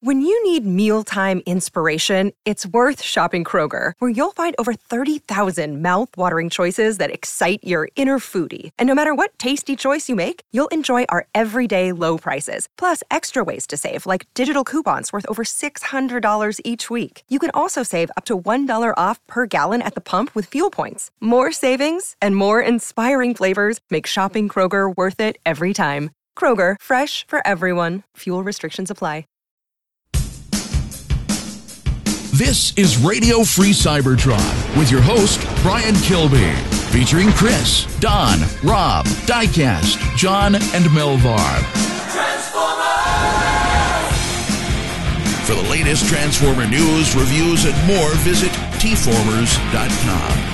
When you need mealtime inspiration, it's worth shopping Kroger, where you'll find over 30,000 mouth-watering choices that excite your inner foodie. And no matter what tasty choice you make, you'll enjoy our everyday low prices, plus extra ways to save, like digital coupons worth over $600 each week. You can also save up to $1 off per gallon at the pump with fuel points. More savings and more inspiring flavors make shopping Kroger worth it every time. Kroger, fresh for everyone. Fuel restrictions apply. This is Radio Free Cybertron with your host, Brian Kilby, featuring Chris, Don, Rob, Diecast, John, and Melvar. For the latest Transformer news, reviews, and more, visit tformers.com.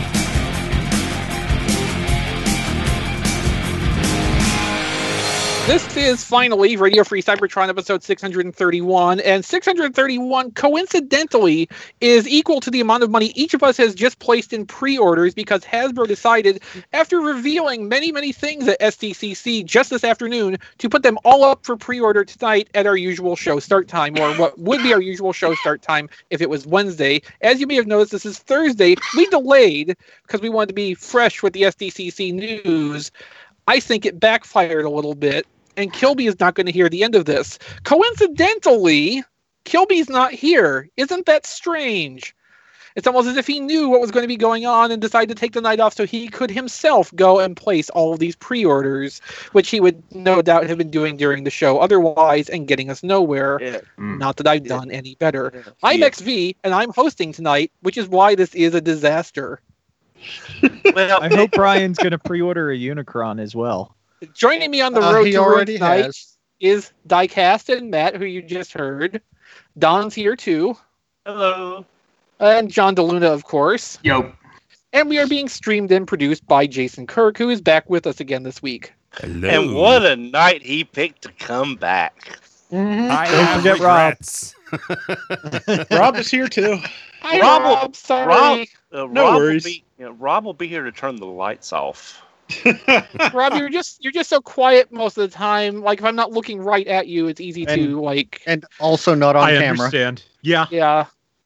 This is finally Radio Free Cybertron episode 631, and 631 coincidentally is equal to the amount of money each of us has just placed in pre-orders, because Hasbro decided, after revealing many things at SDCC just this afternoon, to put them all up for pre-order tonight at our usual show start time, or what would be our usual show start time if it was Wednesday. As you may have noticed, this is Thursday. We delayed because we wanted to be fresh with the SDCC news. I think it backfired a little bit, and Kilby is not going to hear the end of this. Coincidentally, Kilby's not here. Isn't that strange? It's almost as if he knew what was going to be going on and decided to take the night off so he could himself go and place all of these pre-orders, which he would no doubt have been doing during the show otherwise and getting us nowhere. Yeah. Not that I've done any better. Yeah. I'm XV, and I'm hosting tonight, which is why this is a disaster. Well, I hope Brian's going to pre-order a Unicron as well. Joining me on the road to Ruin tonight is Diecast and Matt, who you just heard. Don's here too. Hello. And John DeLuna, of course. Yo. And we are being streamed and produced by Jason Kirk, who is back with us again this week. Hello. And what a night he picked to come back. Mm-hmm. I don't forget regrets. Rob is here too. Hi, Rob. Sorry. No worries. Rob will be here to turn the lights off. Rob, you're just so quiet most of the time. Like, if I'm not looking right at you, it's easy to like. And also not on camera. I understand. Yeah. Yeah.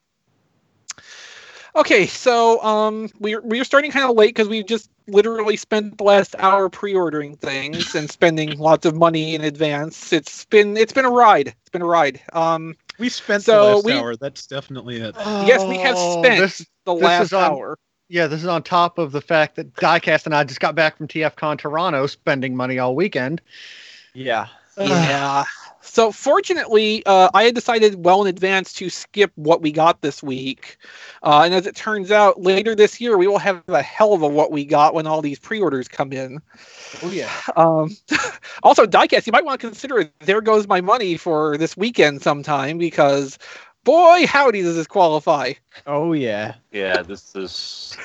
Okay, so we're starting kind of late because we've just literally spent the last hour pre-ordering things and spending lots of money in advance. It's been a ride. It's been a ride. We spent the last hour. That's definitely it. Yes, we have spent the last hour. Yeah, this is on top of the fact that Diecast and I just got back from TFCon Toronto, spending money all weekend. Yeah. Yeah. So fortunately, I had decided well in advance to skip what we got this week. And as it turns out, later this year, we will have a hell of a what we got when all these pre-orders come in. Oh, yeah. Also, Diecast, you might want to consider There Goes My Money for this weekend sometime, because boy, howdy, does this qualify. Oh, yeah. Yeah, this is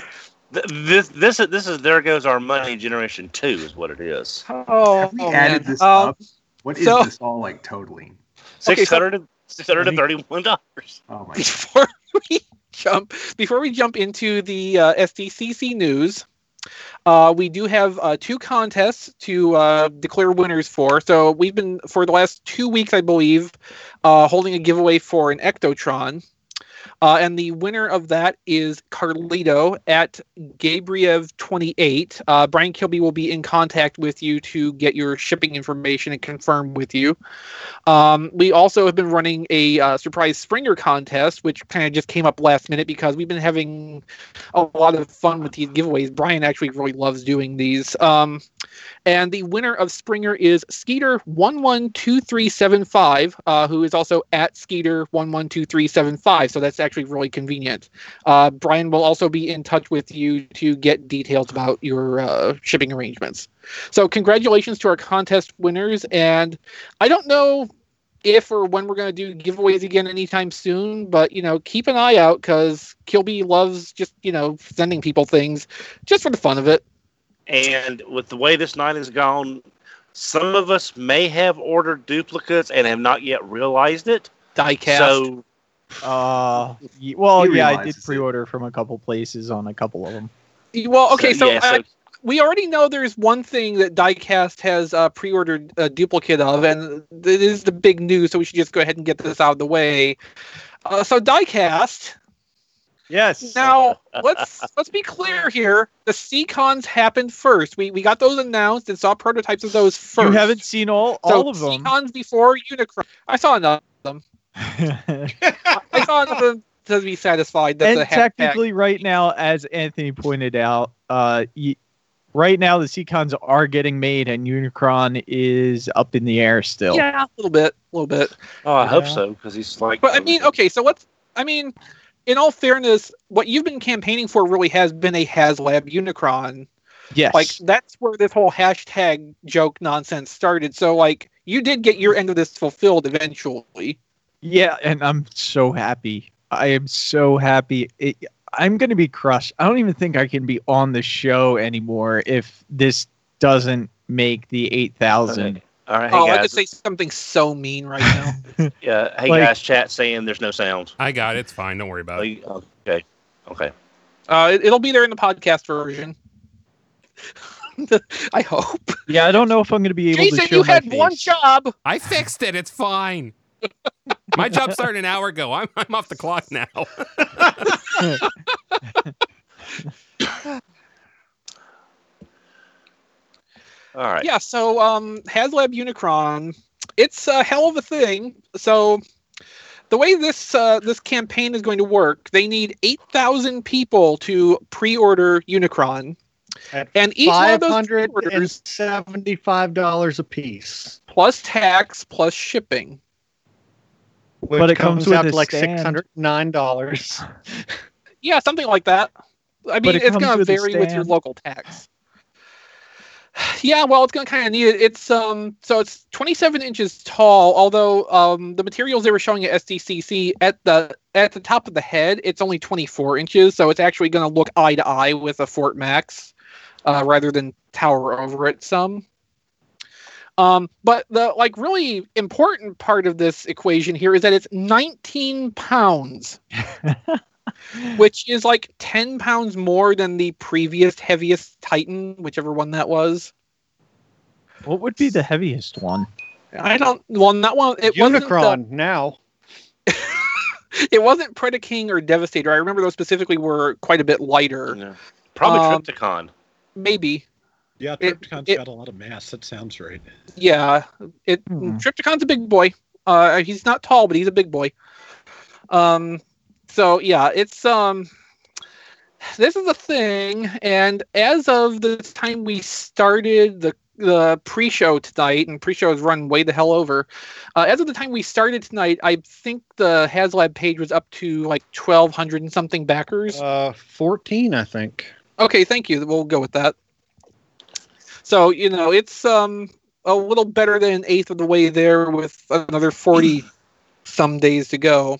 There Goes Our Money Generation 2 is what it is. Oh, have we added this up? What is this all like totaling? $631. Oh my God. Before we jump into the SDCC news, we do have 2 contests to declare winners for. So we've been, for the last 2 weeks, I believe, holding a giveaway for an Ectotron. And the winner of that is Carlito at Gabriev28. Brian Kilby will be in contact with you to get your shipping information and confirm with you. We also have been running a surprise Springer contest, which kind of just came up last minute because we've been having a lot of fun with these giveaways. Brian actually really loves doing these. And the winner of Springer is Skeeter112375, who is also at Skeeter112375. So that's actually really convenient. Brian will also be in touch with you to get details about your shipping arrangements. So congratulations to our contest winners. And I don't know if or when we're going to do giveaways again anytime soon, but, keep an eye out because Kilby loves just, sending people things just for the fun of it. And with the way this night has gone, some of us may have ordered duplicates and have not yet realized it. Diecast. I did pre-order from a couple places on a couple of them. Well, okay, so we already know there's one thing that Diecast has pre-ordered a duplicate of, and it is the big news, so we should just go ahead and get this out of the way. So Diecast. Yes. Now, let's be clear here. The C-Cons happened first. We got those announced and saw prototypes of those first. You haven't seen all of them. C-Cons before Unicron. I saw enough of them. I saw enough of them to be satisfied that and technically right now, as Anthony pointed out, right now the C-Cons are getting made and Unicron is up in the air still. Yeah, a little bit. Oh, I hope so, because he's like... But I mean, okay, so in all fairness, what you've been campaigning for really has been a HasLab Unicron. Yes. Like, that's where this whole hashtag joke nonsense started. So, like, you did get your end of this fulfilled eventually. Yeah, and I'm so happy. I am so happy. I'm going to be crushed. I don't even think I can be on the show anymore if this doesn't make the 8,000. Okay. All right, hey guys. I could say something so mean right now. Yeah, hey guys, chat saying there's no sound. I got it. It's fine. Don't worry about it. Okay. It'll be there in the podcast version. I hope. Yeah, I don't know if I'm going to be able Jason, to show you my had face. one job. I fixed it. It's fine. My job started an hour ago. I'm off the clock now. All right. Yeah, so HasLab Unicron, it's a hell of a thing. So the way this campaign is going to work, they need 8,000 people to pre-order Unicron. And each one of those pre-orders, $575 a piece. Plus tax, plus shipping. But it comes out with to like stand. $609. Yeah, something like that. I mean, it's going to vary with your local tax. Yeah, well, it's going to kind of need it. It's so it's 27 inches tall. Although the materials they were showing at SDCC at the top of the head, it's only 24 inches. So it's actually going to look eye to eye with a Fort Max, rather than tower over it some. But the really important part of this equation here is that it's 19 pounds, which is like 10 pounds more than the previous heaviest Titan, whichever one that was. What would be the heaviest one? I don't. Well, not one. It Unicron now. It wasn't Predaking or Devastator. I remember those specifically were quite a bit lighter. Yeah. Probably Trypticon. Maybe. Yeah, Trypticon's got a lot of mass. That sounds right. Yeah, Trypticon's a big boy. He's not tall, but he's a big boy. So yeah, it's this is a thing, and as of the time we started the pre-show tonight, and pre-show is run way the hell over. As of the time we started tonight, I think the HasLab page was up to like 1,200 and something backers. 14, I think. Okay, thank you. We'll go with that. So, it's a little better than an eighth of the way there with another 40 some days to go.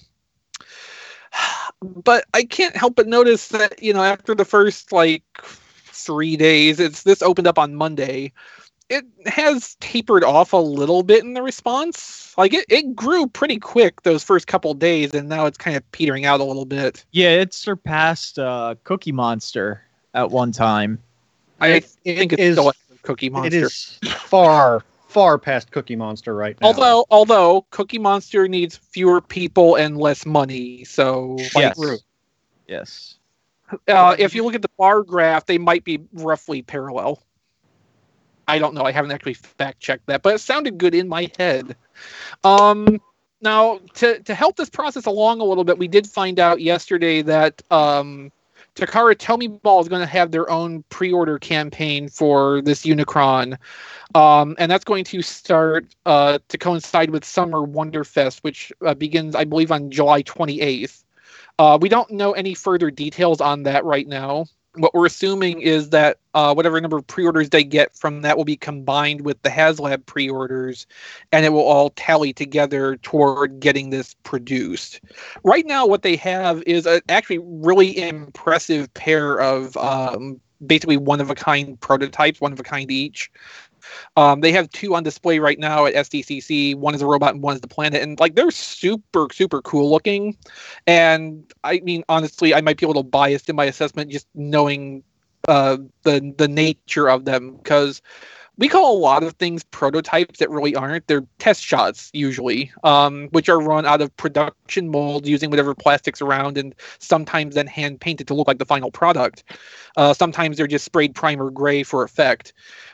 But I can't help but notice that, after the first 3 days, this opened up on Monday. It has tapered off a little bit in the response. It grew pretty quick those first couple days, and now it's kind of petering out a little bit. Yeah, it surpassed Cookie Monster at one time. I think it's still Cookie Monster. It is far, far past Cookie Monster right now. Although Cookie Monster needs fewer people and less money, so yes. If you look at the bar graph, they might be roughly parallel. I don't know. I haven't actually fact checked that, but it sounded good in my head. Now, to help this process along a little bit, we did find out yesterday that Takara Tomiball is going to have their own pre-order campaign for this Unicron. And that's going to start to coincide with Summer Wonderfest, which begins, I believe, on July 28th. We don't know any further details on that right now. What we're assuming is that whatever number of pre-orders they get from that will be combined with the HasLab pre-orders, and it will all tally together toward getting this produced. Right now, what they have is actually really impressive pair of basically one-of-a-kind prototypes, one of a kind each. They have two on display right now at SDCC. One is a robot and one is the planet. And they're super, super cool looking. And I mean, honestly, I might be a little biased in my assessment just knowing the nature of them, because we call a lot of things prototypes that really aren't. They're test shots usually, which are run out of production molds using whatever plastic's around, and sometimes then hand painted to look like the final product. Sometimes they're just sprayed primer gray for effect.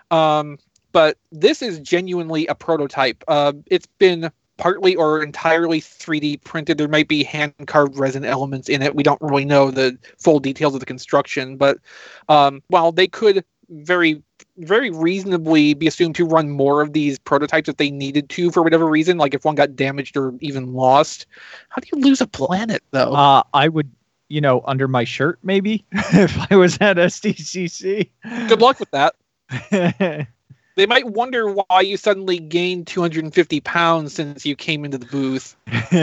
But this is genuinely a prototype. It's been partly or entirely 3D printed. There might be hand-carved resin elements in it. We don't really know the full details of the construction, but while they could very, very reasonably be assumed to run more of these prototypes if they needed to for whatever reason, like if one got damaged or even lost. How do you lose a planet, though? I would, under my shirt, maybe, if I was at SDCC. Good luck with that. They might wonder why you suddenly gained 250 pounds since you came into the booth.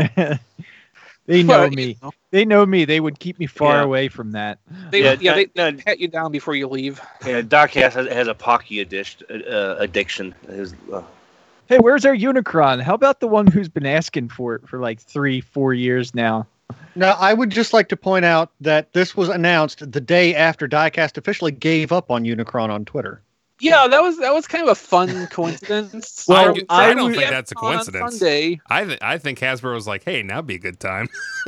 They know me. They know me. They would keep me far away from that. They pat you down before you leave. Yeah, Diecast has a Pocky addiction. Hey, where's our Unicron? How about the one who's been asking for it for like 3-4 years now? Now, I would just like to point out that this was announced the day after Diecast officially gave up on Unicron on Twitter. Yeah, that was kind of a fun coincidence. Well, I don't think that's a coincidence. Sunday. I think Hasbro was like, hey, now'd be a good time.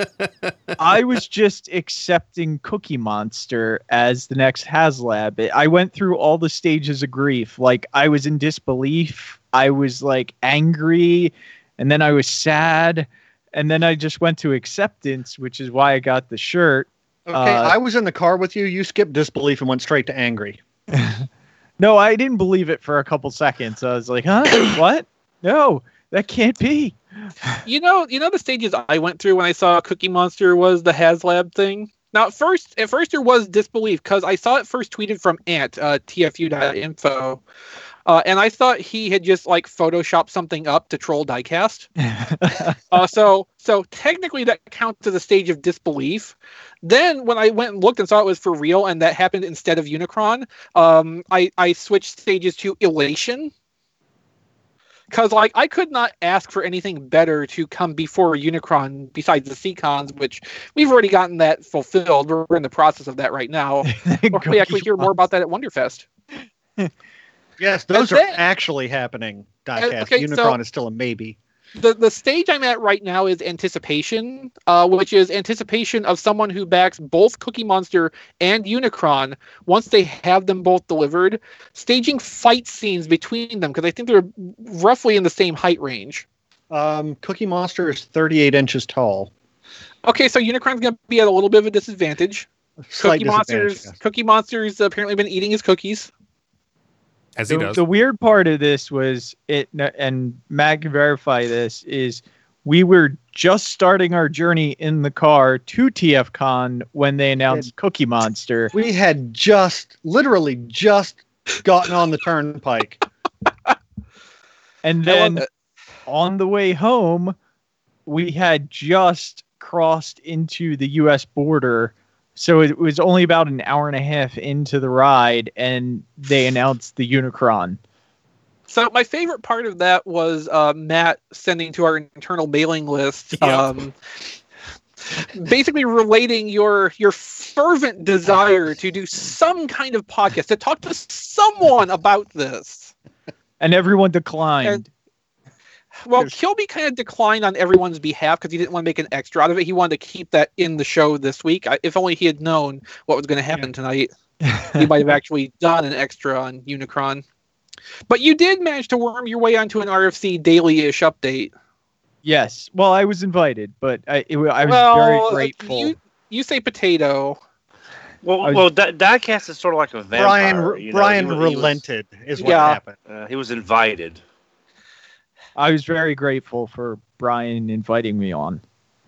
I was just accepting Cookie Monster as the next HasLab. I went through all the stages of grief. Like, I was in disbelief. I was like angry, and then I was sad, and then I just went to acceptance, which is why I got the shirt. Okay, I was in the car with you. You skipped disbelief and went straight to angry. No, I didn't believe it for a couple seconds. I was like, huh? What? No, that can't be. You know the stages I went through when I saw Cookie Monster was the HasLab thing? Now, at first there was disbelief, because I saw it first tweeted from Ant, tfu.info, and I thought he had just like photoshopped something up to troll Diecast. So technically that counts as a stage of disbelief. Then when I went and looked and saw it was for real and that happened instead of Unicron, I switched stages to elation. Because I could not ask for anything better to come before Unicron besides the Seacons, which we've already gotten that fulfilled. We're in the process of that right now. We actually hear more about that at Wonderfest. Yes, those are actually happening, Diecast. Okay, Unicron is still a maybe. The stage I'm at right now is anticipation, which is anticipation of someone who backs both Cookie Monster and Unicron once they have them both delivered, staging fight scenes between them, because I think they're roughly in the same height range. Cookie Monster is 38 inches tall. Okay, so Unicron's going to be at a little bit of a disadvantage. Cookie Monster's apparently been eating his cookies. As he does. The weird part of this was and Matt can verify this, is we were just starting our journey in the car to TFCon when they announced Cookie Monster. We had literally just gotten on the turnpike. And then on the way home, we had just crossed into the U.S. border. So it was only about an hour and a half into the ride, and they announced the Unicron. So my favorite part of that was Matt sending to our internal mailing list, basically relating your fervent desire to do some kind of podcast, to talk to someone about this. And everyone declined. Well, Kilby kind of declined on everyone's behalf because he didn't want to make an extra out of it. He wanted to keep that in the show this week. If only he had known what was going to happen tonight, he might have actually done an extra on Unicron. But you did manage to worm your way onto an RFC daily-ish update. Yes. Well, I was invited, but I was very grateful. You say potato. Well, Diecast is sort of like a vampire. Brian relented is what happened. He was invited. I was very grateful for Brian inviting me on.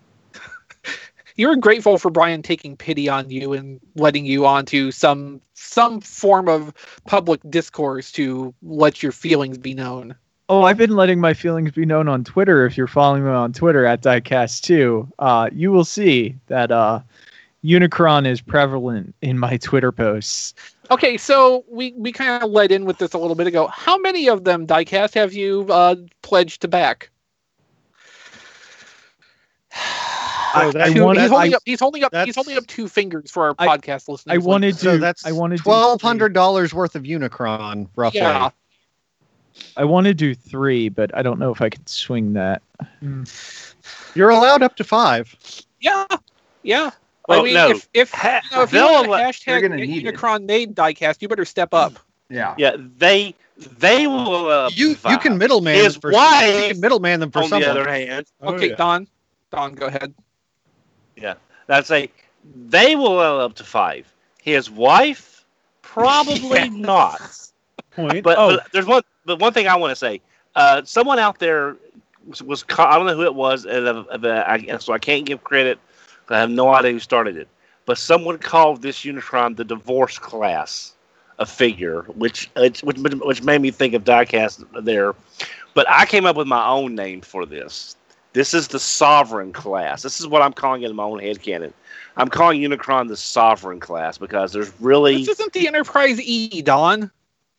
You were grateful for Brian taking pity on you and letting you onto some form of public discourse to let your feelings be known. Oh, I've been letting my feelings be known on Twitter. If you're following me on Twitter at Diecast2, you will see that Unicron is prevalent in my Twitter posts. Okay, so we kind of led in with this a little bit ago. How many of them, Diecast, have you pledged to back? He's holding up 2 fingers for our podcast listeners. I wanted to. So that's $1,200 worth of Unicron, roughly. Yeah. I want to do 3, but I don't know if I could swing that. You're allowed up to 5. Yeah. Well, I mean, no. if you want to hashtag Unicron made diecast, you better step up. Yeah. Yeah, they will. You can middleman his them for wife, you can middleman them for on someone. the other hand. Okay, Don, go ahead. Yeah, that's they will up to 5. His wife, probably not. Point. But there's one thing I want to say. Someone out there was I don't know who it was, so I can't give credit. I have no idea who started it. But someone called this Unicron the divorce class, a figure, which made me think of diecast there. But I came up with my own name for this. This is the Sovereign class. This is what I'm calling it in my own headcanon. I'm calling Unicron the Sovereign class because there's really... This isn't the Enterprise E, Don.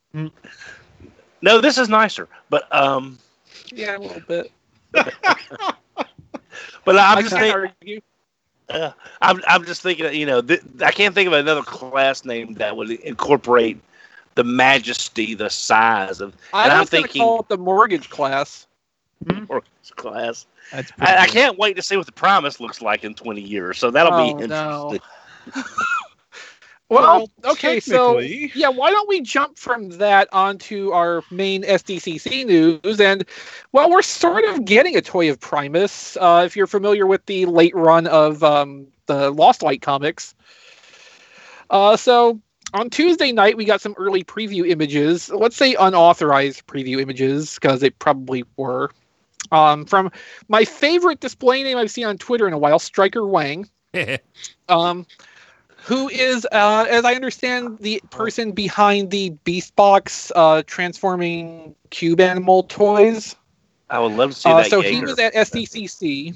No, this is nicer. But yeah, a little bit. But I'm just thinking... I'm just thinking, I can't think of another class name that would incorporate the majesty, the size of. I'm thinking call it the mortgage class. Mortgage class. I can't wait to see what the Primus looks like in 20 years. So that'll be interesting. No. Well, okay, so why don't we jump from that onto our main SDCC news? And well, we're sort of getting a toy of Primus. If you're familiar with the late run of the Lost Light comics, so on Tuesday night we got some early preview images. Let's say unauthorized preview images because they probably were from my favorite display name I've seen on Twitter in a while, Striker Wang. Who is, as I understand, the person behind the Beast Box transforming cube animal toys. I would love to see that. So he was at SDCC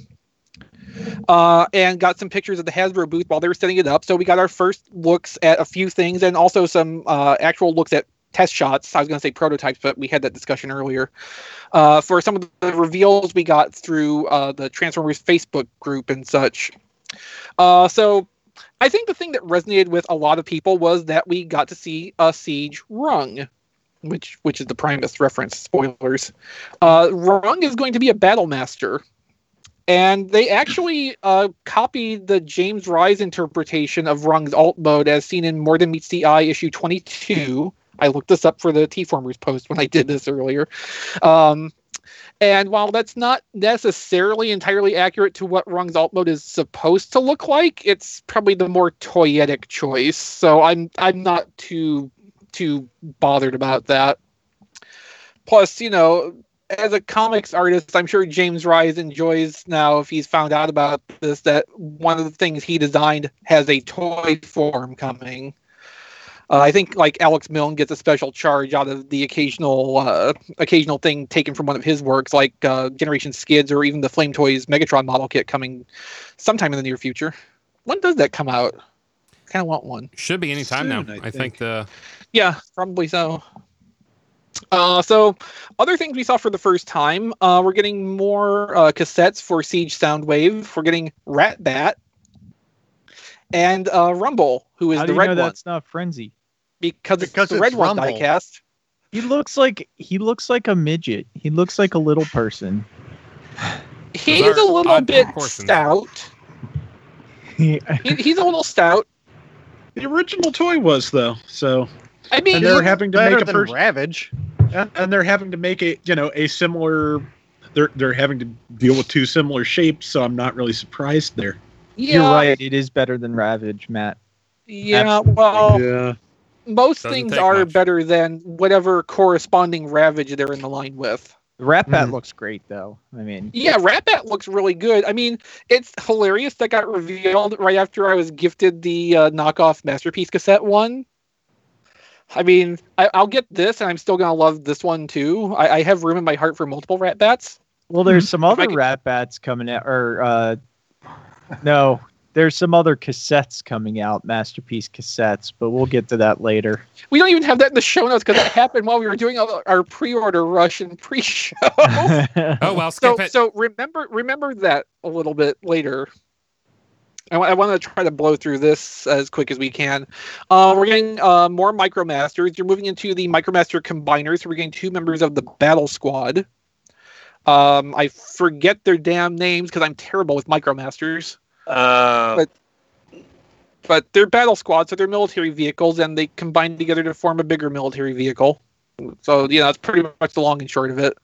and got some pictures of the Hasbro booth while they were setting it up. So we got our first looks at a few things and also some actual looks at test shots. I was going to say prototypes, but we had that discussion earlier. For some of the reveals we got through the Transformers Facebook group and such. So I think the thing that resonated with a lot of people was that we got to see a Siege Rung, which is the Primus reference. Spoilers. Rung is going to be a battle master, and they actually copied the James Rise interpretation of Rung's alt mode as seen in More Than Meets the Eye issue 22. I looked this up for the T-Formers post when I did this earlier. And while that's not necessarily entirely accurate to what Rung's alt mode is supposed to look like, it's probably the more toyetic choice. So I'm not too bothered about that. Plus, as a comics artist, I'm sure James Rise enjoys now, if he's found out about this, that one of the things he designed has a toy form coming. I think like Alex Milne gets a special charge out of the occasional thing taken from one of his works, like Generation Skids or even the Flame Toys Megatron model kit coming sometime in the near future. When does that come out? Kind of want one. Should be any time now. I think Yeah, probably so. So other things we saw for the first time, we're getting more cassettes for Siege Soundwave. We're getting Rat Bat and Rumble, who is How the do you red know one. That's not Frenzy. Because it's the red one diecast. He looks like a midget. He looks like a little person. He's a little bit stout. He's a little stout. The original toy was though, so I mean, and they're having to make a Ravage, and they're having to make a similar. They're having to deal with 2 similar shapes, so I'm not really surprised there. Yeah. You're right. It is better than Ravage, Matt. Yeah, well, yeah. Most things are better than whatever corresponding Ravage they're in the line with. Rat Bat looks great, though. I mean, yeah, Rat Bat looks really good. I mean, it's hilarious that got revealed right after I was gifted the knockoff Masterpiece cassette one. I mean, I'll get this, and I'm still gonna love this one too. I have room in my heart for multiple Rat Bats. Well, there's some other Rat Bats coming out, or no. There's some other cassettes coming out, Masterpiece cassettes, but we'll get to that later. We don't even have that in the show notes because that happened while we were doing our pre-order rush and pre-show. Oh well, skip it. So remember that a little bit later. I want to try to blow through this as quick as we can. We're getting more Micromasters. You're moving into the Micromaster Combiners. So we're getting 2 members of the Battle Squad. I forget their damn names because I'm terrible with Micromasters. But they're Battle Squads, so they're military vehicles, and they combine together to form a bigger military vehicle. So, that's pretty much the long and short of it.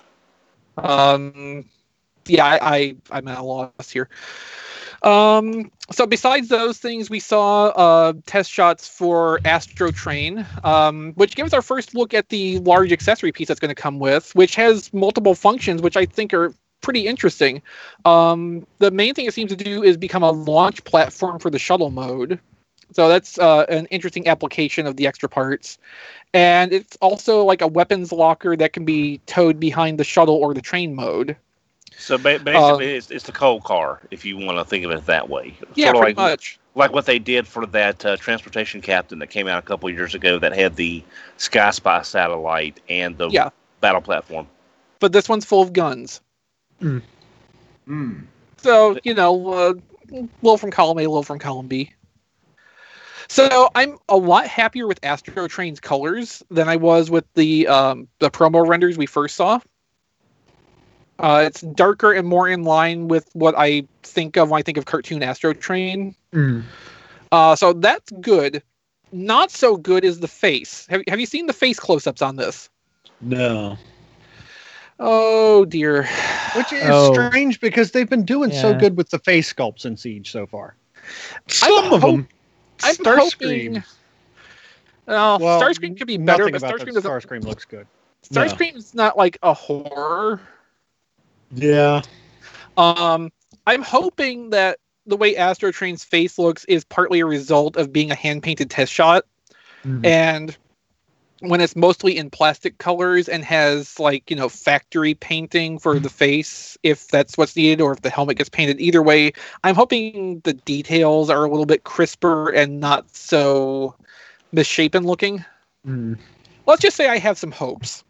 I'm at a loss here. So besides those things, we saw test shots for Astro Train, which gives our first look at the large accessory piece that's going to come with, which has multiple functions, which I think are pretty interesting. The main thing it seems to do is become a launch platform for the shuttle mode. So that's an interesting application of the extra parts. And it's also like a weapons locker that can be towed behind the shuttle or the train mode. So basically, it's the coal car, if you want to think of it that way. Yeah, sort of pretty much. Like what they did for that transportation captain that came out a couple years ago that had the Sky Spy satellite and the battle platform. But this one's full of guns. Mm. Mm. So, little from column A, little from column B. So I'm a lot happier with Astro Train's colors than I was with the promo renders we first saw. It's darker and more in line with what I think of when I think of cartoon Astro Train. Mm. So that's good. Not so good is the face. Have you seen the face close-ups on this? No. Oh, dear. Which is strange because they've been doing so good with the face sculpts in Siege so far. Some of them. I'm Starscream. Well, Starscream could be better, but Starscream looks good. Starscream's not like a horror. Yeah. I'm hoping that the way Astro Train's face looks is partly a result of being a hand-painted test shot. Mm. And when it's mostly in plastic colors and has factory painting for the face, if that's what's needed, or if the helmet gets painted, either way, I'm hoping the details are a little bit crisper and not so misshapen looking. Mm. Let's just say I have some hopes.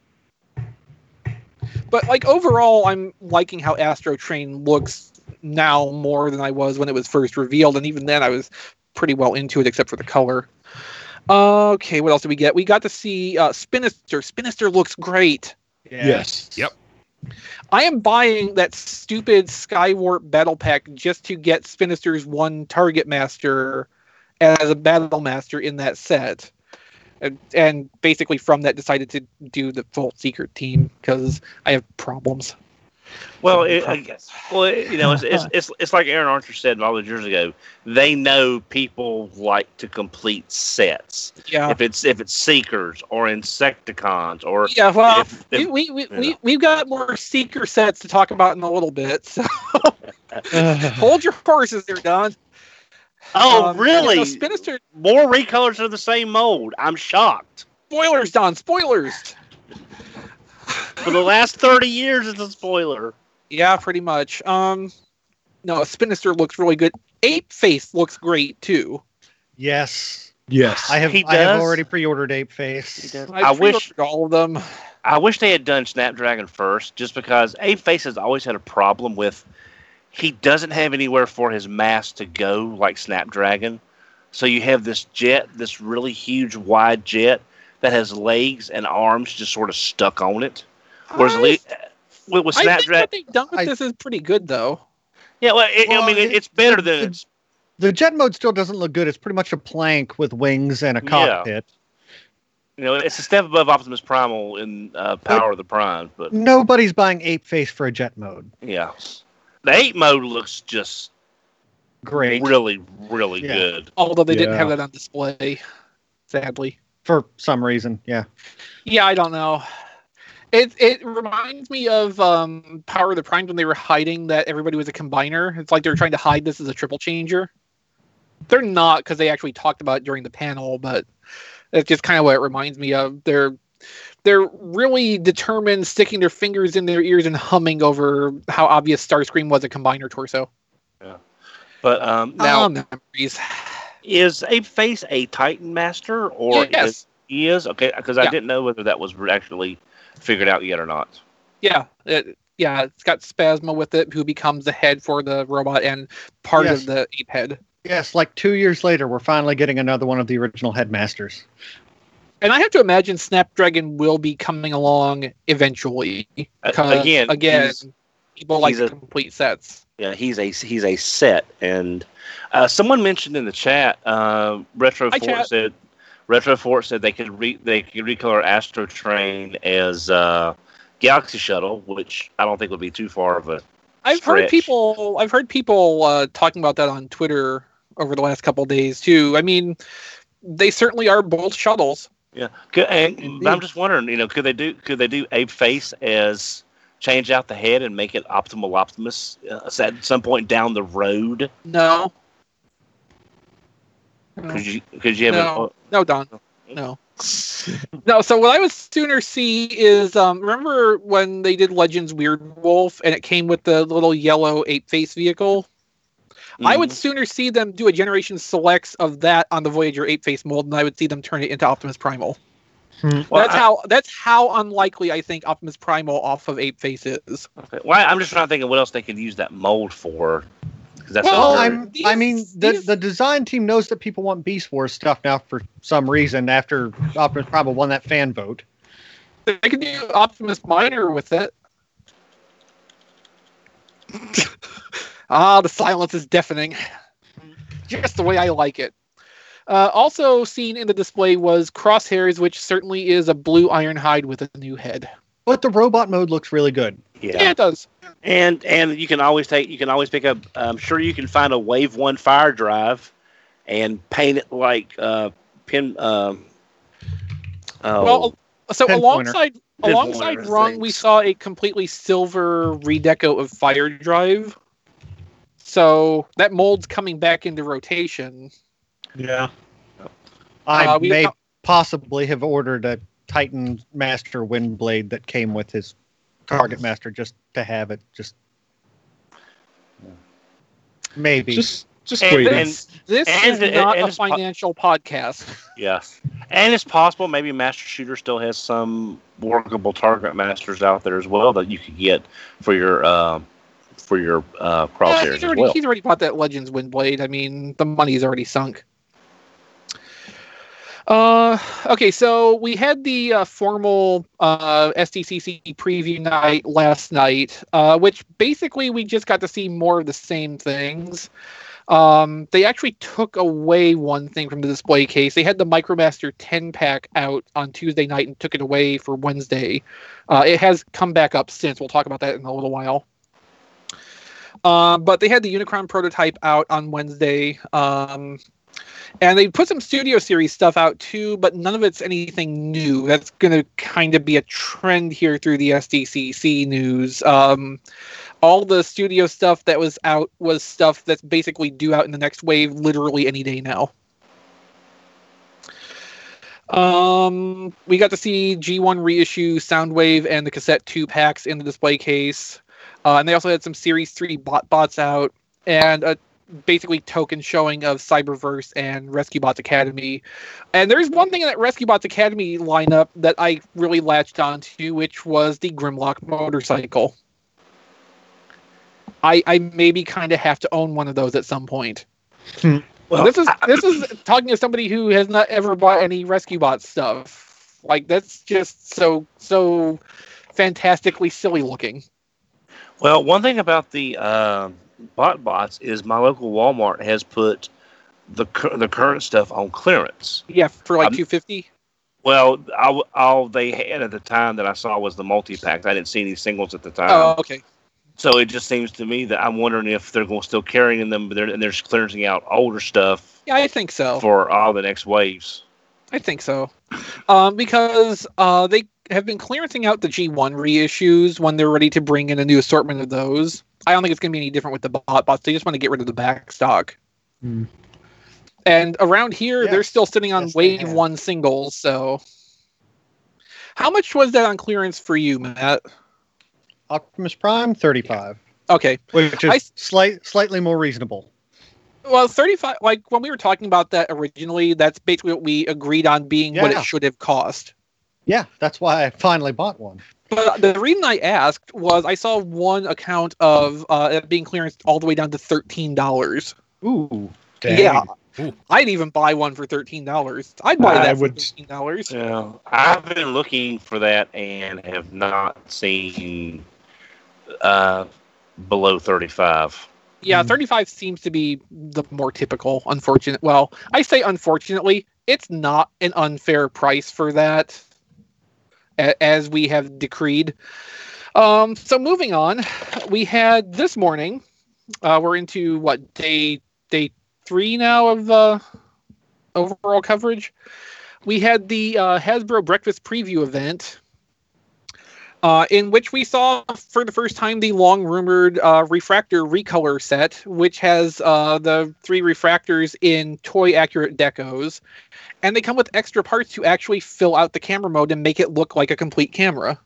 But overall, I'm liking how Astro Train looks now more than I was when it was first revealed, and even then I was pretty well into it except for the color. Okay, what else did we get? We got to see Spinister. Spinister looks great. Yes. Yep. I am buying that stupid Skywarp battle pack just to get Spinister's one target master as a battle master in that set. And basically from that decided to do the full secret team because I have problems. Well, it's like Aaron Archer said all those years ago. They know people like to complete sets. Yeah. If it's Seekers or Insecticons or we've got more Seeker sets to talk about in a little bit. So hold your horses there, Don. Oh, really? Spinister. More recolors of the same mold. I'm shocked. Spoilers, Don. Spoilers. For the last 30 years, it's a spoiler. Yeah, pretty much. No, Spinister looks really good. Ape Face looks great too. Yes. Yes. I have already pre-ordered Ape Face. I wish all of them. I wish they had done Snapdragon first, just because Ape Face has always had a problem with. He doesn't have anywhere for his mask to go like Snapdragon. So you have this jet, this really huge, wide jet that has legs and arms just sort of stuck on it. Whereas with Snapdragon, I think what they've done with this is pretty good, though. Yeah, it's better than the jet mode still doesn't look good. It's pretty much a plank with wings and a cockpit. It's a step above Optimus Primal in Power of the Prime, but nobody's buying Ape Face for a jet mode. Yeah, the Ape mode looks just great, really, really good. Although they didn't have that on display, sadly, for some reason. Yeah, I don't know. It reminds me of Power of the Prime when they were hiding that everybody was a combiner. It's like they were trying to hide this as a triple changer. They're not, because they actually talked about it during the panel, but it's just kind of what it reminds me of. They're really determined, sticking their fingers in their ears and humming over how obvious Starscream was a combiner torso. Yeah, but now memories. Is Ape Face a Titan Master, or yes, he is? Okay, because I didn't know whether that was actually figured out yet or not. Yeah, Yeah, it's got Spasma with it, who becomes the head for the robot and part of the ape head. Yes, like 2 years later, we're finally getting another one of the original headmasters. And I have to imagine Snapdragon will be coming along eventually. Again, people like complete sets. Yeah, he's a set, and someone mentioned in the chat, Retro Fort said they could recolor Astro Train as Galaxy Shuttle, which I don't think would be too far of a I've heard people talking about that on Twitter over the last couple of days too. I mean, they certainly are both shuttles. Yeah, and I'm just wondering, could they do Ape Face as change out the head and make it Optimal Optimus at some point down the road? No. Could you have no, Don. No. No, so what I would sooner see is remember when they did Legends Weird Wolf and it came with the little yellow ape face vehicle? Mm-hmm. I would sooner see them do a Generation Selects of that on the Voyager ape face mold than I would see them turn it into Optimus Primal. Well, that's how unlikely I think Optimus Primal off of ape face is. Okay. Well, I'm just trying to think of what else they could use that mold for. The design team knows that people want Beast Wars stuff now for some reason after Optimus Primal won that fan vote. They could do Optimus Minor with it. The silence is deafening. Just the way I like it. Also seen in the display was Crosshairs, which certainly is a blue Ironhide with a new head. But the robot mode looks really good. Yeah, it does. And you can always pick up. I'm sure you can find a Wave 1 fire drive and paint it like alongside Rung, we saw a completely silver redeco of Fire Drive. So that mold's coming back into rotation. Yeah. I may possibly have ordered a Titan Master Windblade that came with his Target Master just to have it. Just maybe. Just wait. This is not a financial podcast. Yes. And it's possible maybe Master Shooter still has some workable Target Masters out there as well that you could get for your crosshairs. He's already bought that Legends Windblade. I mean, the money's already sunk. Okay, so we had the formal SDCC preview night last night, which basically we just got to see more of the same things. They actually took away one thing from the display case. They had the Micromaster 10-pack out on Tuesday night and took it away for Wednesday. It has come back up since. We'll talk about that in a little while. But they had the Unicron prototype out on Wednesday. And they put some Studio Series stuff out too, but none of it's anything new. That's going to kind of be a trend here through the SDCC news. All the studio stuff that was out was stuff that's basically due out in the next wave literally any day now. We got to see G1 reissue Soundwave and the cassette 2 packs in the display case. And they also had some Series 3 bots out and a basically token showing of Cyberverse and Rescue Bots Academy. And there's one thing in that Rescue Bots Academy lineup that I really latched onto, which was the Grimlock motorcycle. I maybe kind of have to own one of those at some point. Well, this is talking to somebody who has not ever bought any Rescue Bot stuff. Like, that's just so fantastically silly looking. Well, one thing about the bots is my local Walmart has put the current stuff on clearance. Yeah, for like $250. Well, all they had at the time that I saw was the multi-packs. I didn't see any singles at the time. Oh, okay. So it just seems to me that I'm wondering if they're still carrying them, and they're clearancing out older stuff. Yeah, I think so. For all the next waves. I think so. Because they have been clearancing out the G1 reissues when they're ready to bring in a new assortment of those. I don't think it's going to be any different with the bots. They just want to get rid of the back stock. And around here, they're still sitting on Wave 1 singles. So, how much was that on clearance for you, Matt? Optimus Prime, $35. Okay. Which is slightly more reasonable. Well, 35, like when we were talking about that originally, that's basically what we agreed on being what it should have cost. Yeah, that's why I finally bought one. But the reason I asked was I saw one account of it being clearanced all the way down to $13. Ooh, dang. Yeah. Ooh. I'd even buy one for $13. I'd buy that for $13. Yeah, I've been looking for that and have not seen below 35. Yeah, 35 seems to be the more typical. Well, I say unfortunately, it's not an unfair price for that, as we have decreed. So moving on, we had this morning. We're into day 3 now of overall coverage. We had the Hasbro Breakfast Preview event, in which we saw for the first time the long-rumored refractor recolor set, which has the 3 refractors in toy-accurate decos, and they come with extra parts to actually fill out the camera mode and make it look like a complete camera.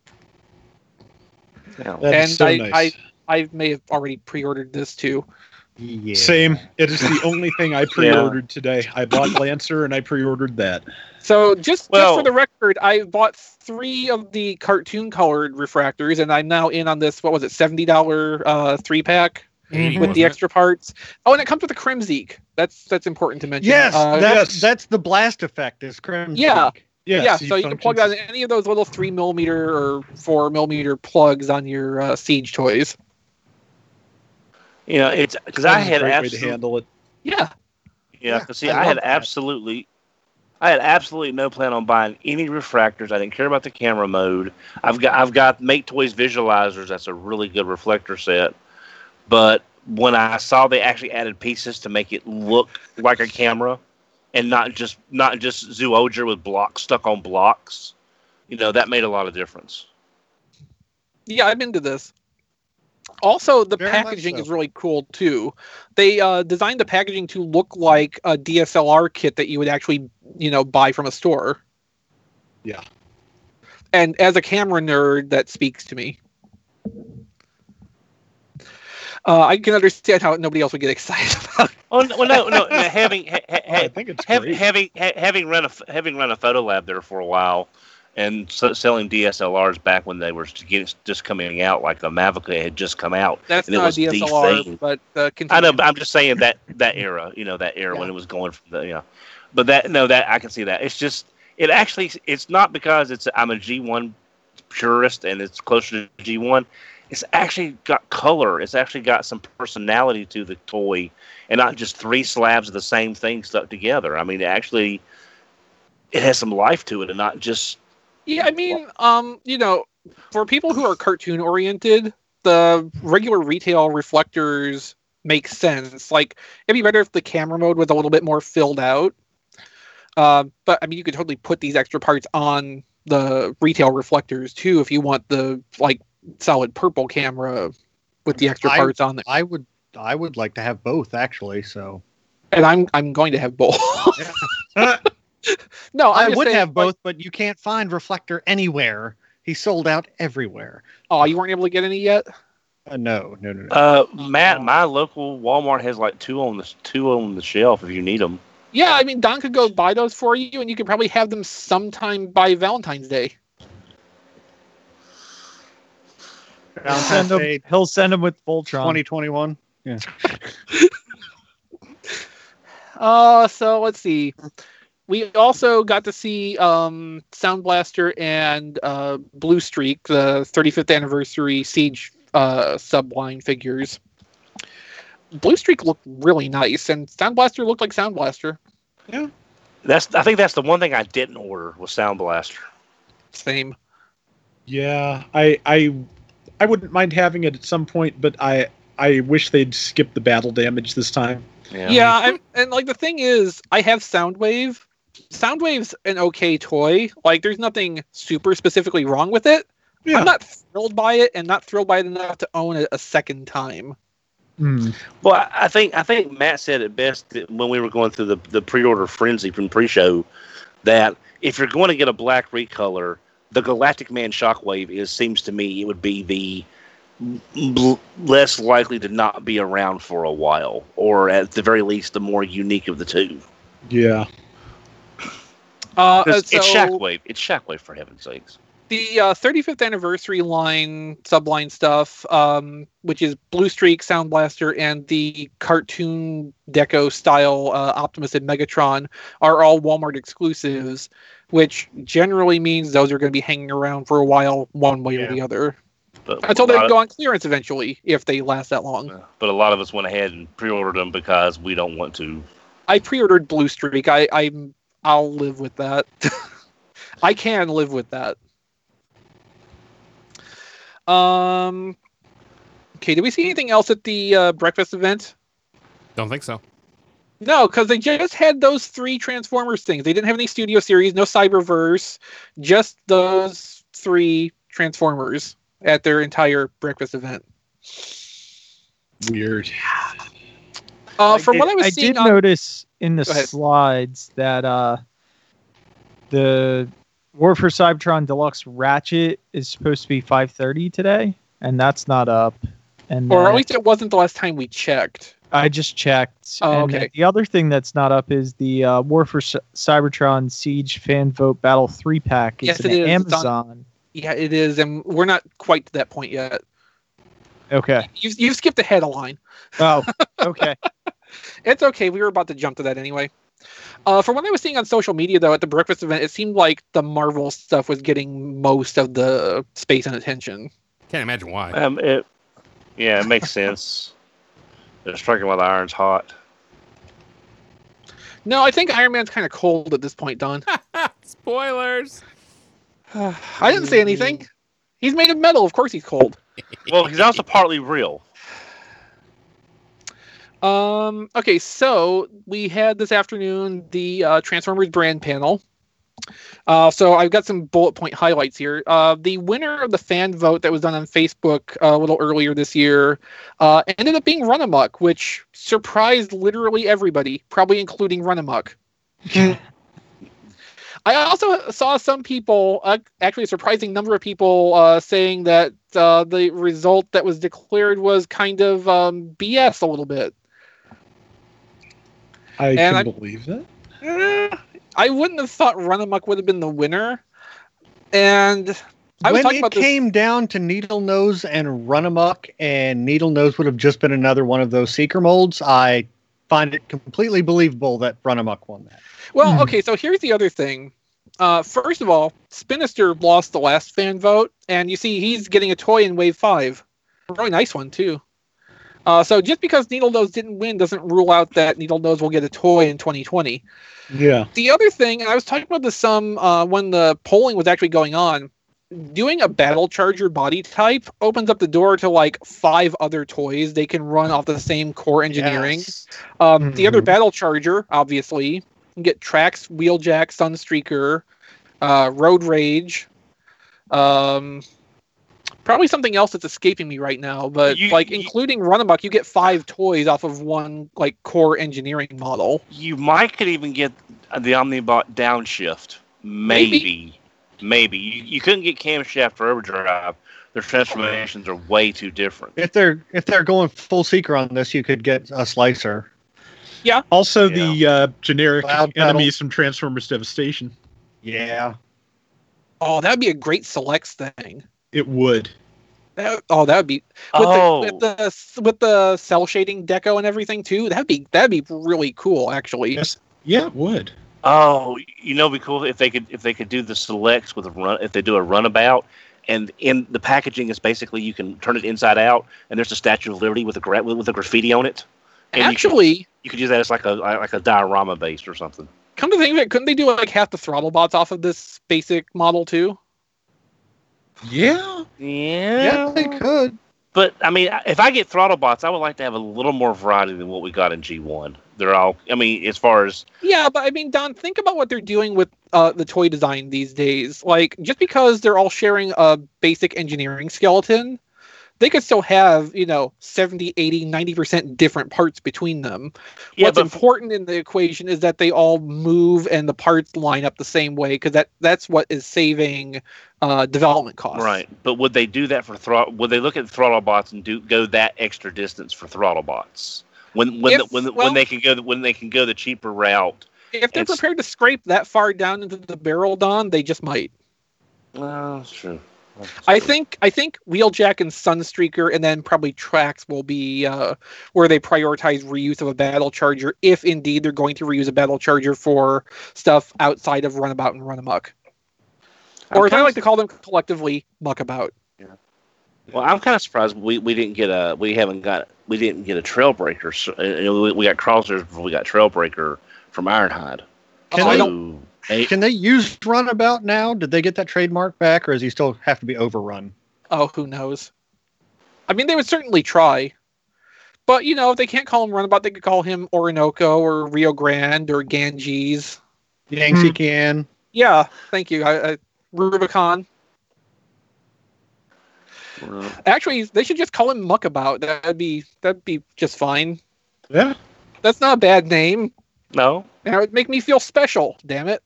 Yeah. That's so nice. I may have already pre-ordered this too. Yeah. Same. It is the only thing I pre-ordered today. I bought Lancer and I pre-ordered that. So just for the record, I bought 3 of the cartoon-colored refractors, and I'm now in on this, what was it, $70 3-pack with the extra parts. Oh, and it comes with a Crimzeek. That's important to mention. Yes, that's the blast effect is Crimzeek. Yeah. Yes, So you can plug on any of those little 3mm or 4mm plugs on your Siege toys. You know, it's because I had way to handle it. Yeah. Yeah, because see, I had absolutely no plan on buying any refractors. I didn't care about the camera mode. I've got Make Toys visualizers. That's a really good reflector set. But when I saw they actually added pieces to make it look like a camera, and not just Zoologer with blocks stuck on blocks, that made a lot of difference. Yeah, I'm into this. Also, the Very packaging much so. is really cool too. They designed the packaging to look like a DSLR kit that you would actually, buy from a store. Yeah. And as a camera nerd, that speaks to me. I can understand how nobody else would get excited about it. Oh well, no. I think it's great. Having run a photo lab there for a while, and selling DSLRs back when they were just coming out, like the Mavica had just come out. That's and not a DSLR, but I know. But I'm just saying that era, that era when it was going from the But that I can see that. It's just it's not because I'm a G1 purist and it's closer to G1. It's actually got color. It's actually got some personality to the toy, and not just 3 slabs of the same thing stuck together. I mean, it has some life to it, and not just. Yeah, I mean, for people who are cartoon oriented, the regular retail reflectors make sense. Like, it'd be better if the camera mode was a little bit more filled out. But I mean, you could totally put these extra parts on the retail reflectors too if you want the solid purple camera with the extra parts on there. I would like to have both actually. So, and I'm going to have both. No, I would have both, but you can't find Reflector anywhere. He sold out everywhere. Oh, you weren't able to get any yet? No. Matt, my local Walmart has like 2 on the shelf if you need them. Yeah, I mean, Don could go buy those for you, and you could probably have them sometime by Valentine's Day. He'll send them with Voltron. 2021. Yeah. So let's see. We also got to see Sound Blaster and Blue Streak, the 35th anniversary Siege subline figures. Blue Streak looked really nice, and Sound Blaster looked like Sound Blaster. Yeah. I think that's the one thing I didn't order was Sound Blaster. Same. Yeah, I wouldn't mind having it at some point, but I wish they'd skip the battle damage this time. Yeah, and like the thing is, I have Soundwave. Soundwave's an okay toy. Like, there's nothing super specifically wrong with it. Yeah. I'm not thrilled by it, and not thrilled by it enough to own it a second time. Well, I think Matt said it best when we were going through the pre-order frenzy from pre-show, that if you're going to get a black recolor, the Galactic Man Shockwave seems to me it would be the less likely to not be around for a while, or at the very least the more unique of the two. Yeah. It's Shockwave. It's Shockwave, for heaven's sakes. The 35th anniversary line, subline stuff, which is Blue Streak, Sound Blaster, and the cartoon deco style Optimus and Megatron, are all Walmart exclusives, which generally means those are going to be hanging around for a while, one way or the other. Until they go on clearance eventually, if they last that long. But a lot of us went ahead and pre-ordered them because we don't want to. I pre-ordered Blue Streak. I'll live with that. I can live with that. Okay, did we see anything else at the breakfast event? Don't think so. No, because they just had those 3 Transformers things. They didn't have any Studio Series, no Cyberverse, just those 3 Transformers at their entire breakfast event. Weird. From what I was seeing, I did notice in the slides that the War for Cybertron Deluxe Ratchet is supposed to be 5:30 today, and that's not up. Or at least it wasn't the last time we checked. I just checked. Oh, okay. The other thing that's not up is the War for Cybertron Siege Fan Vote Battle 3-pack. Yes, it is. Amazon. Yeah, it is, and we're not quite to that point yet. Okay. You've skipped ahead a line. Oh, okay. It's okay. We were about to jump to that anyway. From what I was seeing on social media, though, at the breakfast event, it seemed like the Marvel stuff was getting most of the space and attention. Can't imagine why. It makes sense. They're striking while the iron's hot. No, I think Iron Man's kind of cold at this point, Don. Spoilers. I didn't say anything. He's made of metal. Of course he's cold. Well, he's also partly real. Okay, so we had this afternoon the Transformers brand panel. So I've got some bullet point highlights here. The winner of the fan vote that was done on Facebook a little earlier this year ended up being Run Amok, which surprised literally everybody, probably including Run Amok. I also saw some people, actually a surprising number of people, saying that the result that was declared was kind of BS a little bit. I can believe that. I wouldn't have thought Run Amok would have been the winner. And I was when talking it about came down to Needle Nose and Run Amok, and Needle Nose would have just been another one of those Seeker molds, I find it completely believable that Run Amok won that. Well, okay, so here's the other thing. First of all, Spinister lost the last fan vote, and you see he's getting a toy in Wave 5. A really nice one, too. So just because Needle Nose didn't win doesn't rule out that Needle Nose will get a toy in 2020. Yeah. The other thing, and I was talking about this some when the polling was actually going on, doing a Battle Charger body type opens up the door to like 5 other toys they can run off the same core engineering. Yes. The other Battle Charger, obviously, you can get Trax, Wheeljack, Sunstreaker, Road Rage, probably something else that's escaping me right now, but including Run Amok, you get 5 toys off of one like core engineering model. You could even get the Omnibot Downshift. Maybe. You couldn't get Camshaft or Overdrive. Their transformations are way too different. If they're going full Seeker on this, you could get a Slicer. Yeah. Also, the generic Cloud enemies from Transformers Devastation. Yeah. Oh, that would be a great selects thing. It would. That would be with the cell shading deco and everything too. That'd be really cool, actually. Yes. Yeah, it would. Oh, it'd be cool if they could do the selects with a run. If they do a runabout, and in the packaging is basically you can turn it inside out, and there's a Statue of Liberty with a graffiti on it. And actually, you could use that as like a diorama base or something. Come to think of it, couldn't they do like half the throttle bots off of this basic model too? Yeah. Yeah, they could. But I mean, if I get throttle bots, I would like to have a little more variety than what we got in G1. They're all, I mean, as far as but I mean, Don, think about what they're doing with the toy design these days. Like, just because they're all sharing a basic engineering skeleton, they could still have, 70, 80, 90% different parts between them. Yeah, What's important in the equation is that they all move and the parts line up the same way, because that's what is saving development costs. Right. But would they do that for throttle? Would they look at throttle bots and go that extra distance for throttle bots when they can go the cheaper route? If they're prepared to scrape that far down into the barrel, Don, they just might. That's true. I think Wheeljack and Sunstreaker, and then probably Trax will be where they prioritize reuse of a battle charger, if indeed they're going to reuse a battle charger for stuff outside of Runabout and Runamuck, or as I like to call them collectively, Muckabout. Yeah. Well, I'm kind of surprised we didn't get a Trailbreaker. So, we got Crossers before we got Trailbreaker from Ironhide. Can they use Runabout now? Did they get that trademark back, or does he still have to be overrun? Oh, who knows? I mean, they would certainly try. But, if they can't call him Runabout, they could call him Orinoco or Rio Grande or Ganges. Yangtze Can. Yeah, thank you. Rubicon. Actually, they should just call him Muckabout. That'd be just fine. Yeah. That's not a bad name. No. That would make me feel special, damn it.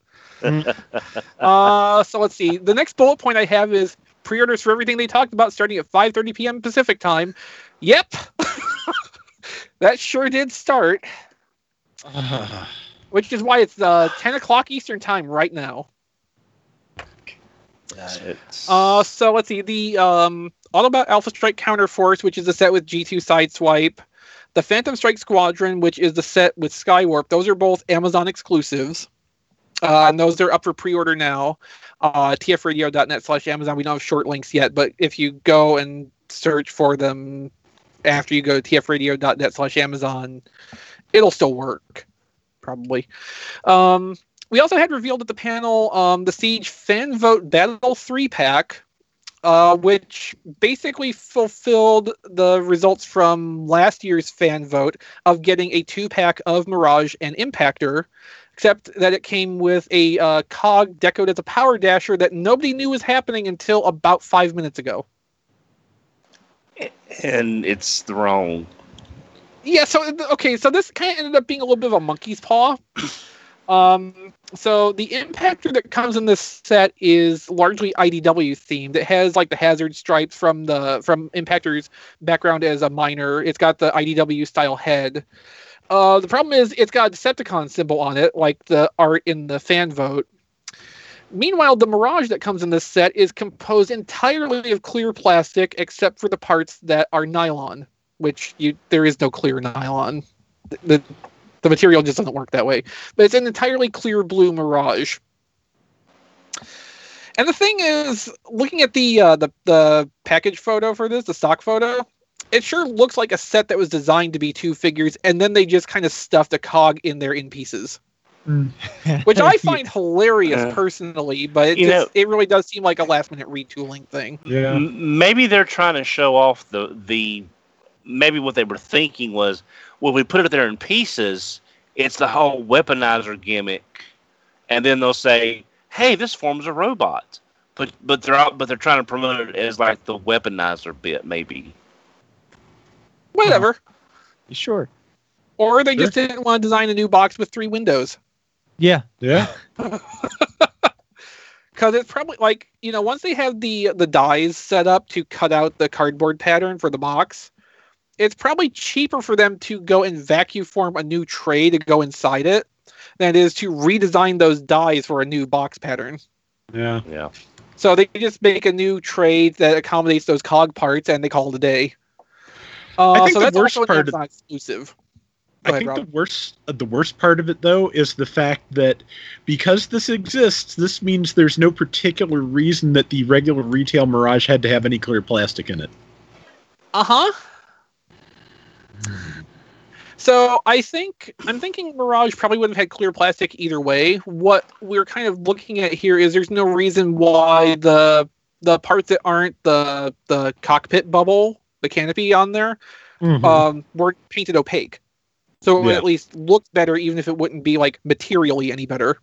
So let's see. The next bullet point I have is pre-orders for everything they talked about starting at 5:30 p.m. Pacific time. Yep. That sure did start. Which is why it's 10 o'clock Eastern time right now. So let's see. The Autobot Alpha Strike Counter Force, which is the set with G2 Sideswipe. The Phantom Strike Squadron, which is the set with Skywarp. Those are both Amazon exclusives. And those are up for pre-order now. tfradio.net/Amazon. We don't have short links yet, but if you go and search for them after you go to tfradio.net/Amazon, it'll still work, probably. We also had revealed at the panel the Siege Fan Vote Battle 3-pack, which basically fulfilled the results from last year's fan vote of getting a 2-pack of Mirage and Impactor, except that it came with a cog decoed as a power dasher that nobody knew was happening until about 5 minutes ago. And it's the wrong. Yeah, so this kind of ended up being a little bit of a monkey's paw. So the Impactor that comes in this set is largely IDW themed. It has like the hazard stripes from Impactor's background as a miner. It's got the IDW style head. The problem is it's got a Decepticon symbol on it, like the art in the fan vote. Meanwhile, the Mirage that comes in this set is composed entirely of clear plastic, except for the parts that are nylon, which there is no clear nylon. The material just doesn't work that way. But it's an entirely clear blue Mirage. And the thing is, looking at the package photo for this, the stock photo, it sure looks like a set that was designed to be 2 figures, and then they just kind of stuffed a cog in there in pieces. Which I find hilarious personally, but it really does seem like a last-minute retooling thing. Yeah. Maybe they're trying to show off the maybe what they were thinking was, well, we put it there in pieces, it's the whole weaponizer gimmick, and then they'll say, hey, this forms a robot. But they're trying to promote it as like the weaponizer bit, maybe. Whatever. Sure. Or they just didn't want to design a new box with 3 windows. Yeah. Yeah. Because it's probably like, once they have the dies set up to cut out the cardboard pattern for the box, it's probably cheaper for them to go and vacuum form a new tray to go inside it than it is to redesign those dies for a new box pattern. Yeah. Yeah. So they just make a new tray that accommodates those cog parts and they call it a day. I think so the that's worst also part not exclusive. I think the worst part of it, though, is the fact that because this exists, this means there's no particular reason that the regular retail Mirage had to have any clear plastic in it. Uh-huh. So I'm thinking Mirage probably would have had clear plastic either way. What we're kind of looking at here is there's no reason why the parts that aren't the cockpit bubble, the canopy on there, weren't painted opaque. So it would at least look better, even if it wouldn't be like materially any better.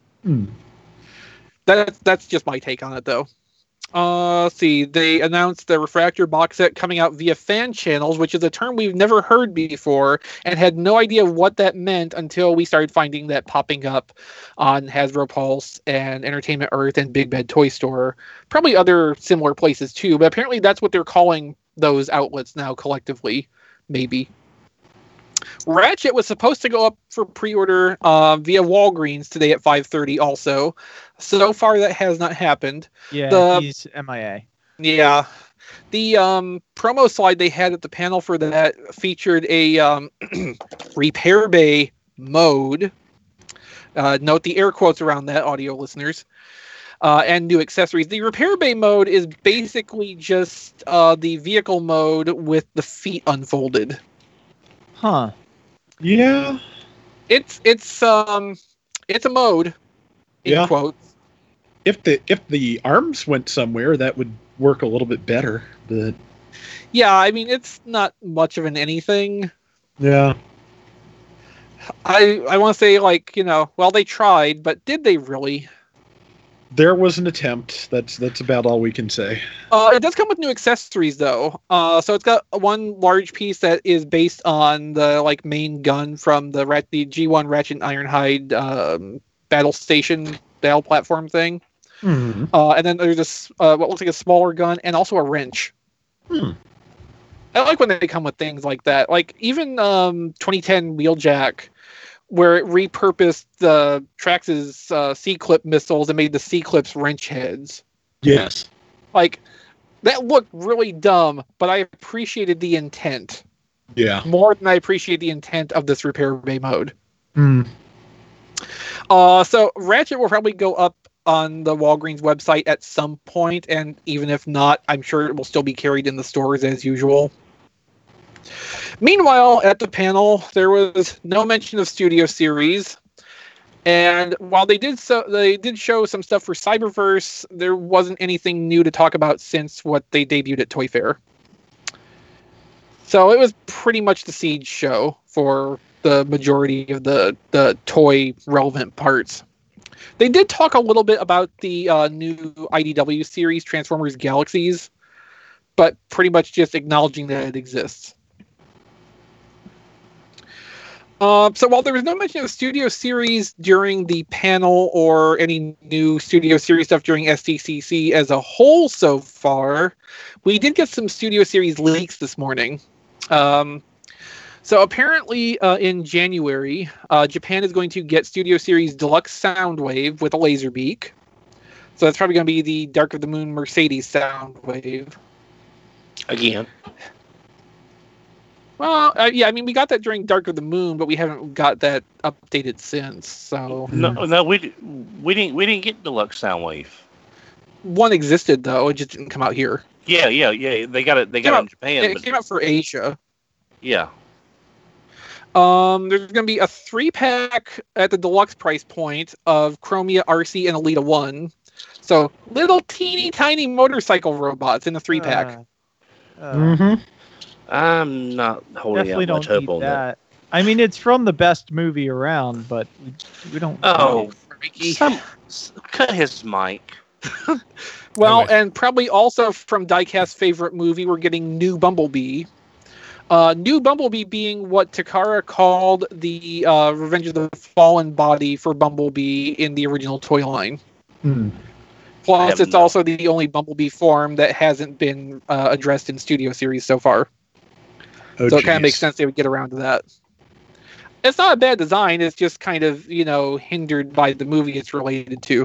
That's just my take on it, though. Let's see. They announced the Refractor box set coming out via fan channels, which is a term we've never heard before and had no idea what that meant until we started finding that popping up on Hasbro Pulse and Entertainment Earth and Big Bad Toy Store. Probably other similar places too, but apparently that's what they're calling those outlets now collectively, maybe. Ratchet was supposed to go up for pre-order via Walgreens today at 5:30 also. So far, that has not happened. Yeah, he's MIA. Yeah. The promo slide they had at the panel for that featured a repair bay mode. Note the air quotes around that, audio listeners. And new accessories. The repair bay mode is basically just the vehicle mode with the feet unfolded. Huh. Yeah. It's a mode. In quotes. If the arms went somewhere, that would work a little bit better. But yeah, I mean, it's not much of an anything. Yeah. I want to say, like, well, they tried, but did they really? There was an attempt. That's about all we can say. It does come with new accessories, though. So it's got one large piece that is based on the main gun from the G1 Ratchet and Ironhide battle station, battle platform thing. Mm-hmm. And then there's what looks like a smaller gun and also a wrench. I like when they come with things like that. Like even 2010 Wheeljack, where it repurposed the Trax's C-clip missiles and made the C-clips wrench heads. Yes. Like, that looked really dumb, but I appreciated the intent. Yeah. More than I appreciate the intent of this repair bay mode. So Ratchet will probably go up on the Walgreens website at some point, and even if not, I'm sure it will still be carried in the stores as usual. Meanwhile, at the panel, there was no mention of Studio Series, and while they did show some stuff for Cyberverse, there wasn't anything new to talk about since what they debuted at Toy Fair. So it was pretty much the Siege show for the majority of the toy relevant parts. They did talk a little bit about the new IDW series, Transformers Galaxies, but pretty much just acknowledging that it exists. So while there was no mention of Studio Series during the panel or any new Studio Series stuff during SDCC as a whole so far, we did get some Studio Series leaks this morning. So apparently in January, Japan is going to get Studio Series Deluxe Soundwave with a laser beak. So that's probably going to be the Dark of the Moon Mercedes Soundwave. Again. Well, yeah, I mean, we got that during Dark of the Moon, but we haven't got that updated since. So no, we didn't get Deluxe Soundwave. One existed though; it just didn't come out here. Yeah. They got it in Japan. It came out for Asia. Yeah. There's going to be a 3-pack at the deluxe price point of Chromia, RC, and Elita 1. So little teeny tiny motorcycle robots in a 3-pack. I'm not holding definitely out much don't hope need on that. I mean, it's from the best movie around, but we don't. Oh, cut his mic. Well, and probably also from Diecast's favorite movie, we're getting New Bumblebee. New Bumblebee being what Takara called the Revenge of the Fallen body for Bumblebee in the original toy line. Plus, it's also the only Bumblebee form that hasn't been addressed in Studio Series so far. So it kind of makes sense they would get around to that. It's not a bad design. It's just kind of, hindered by the movie it's related to.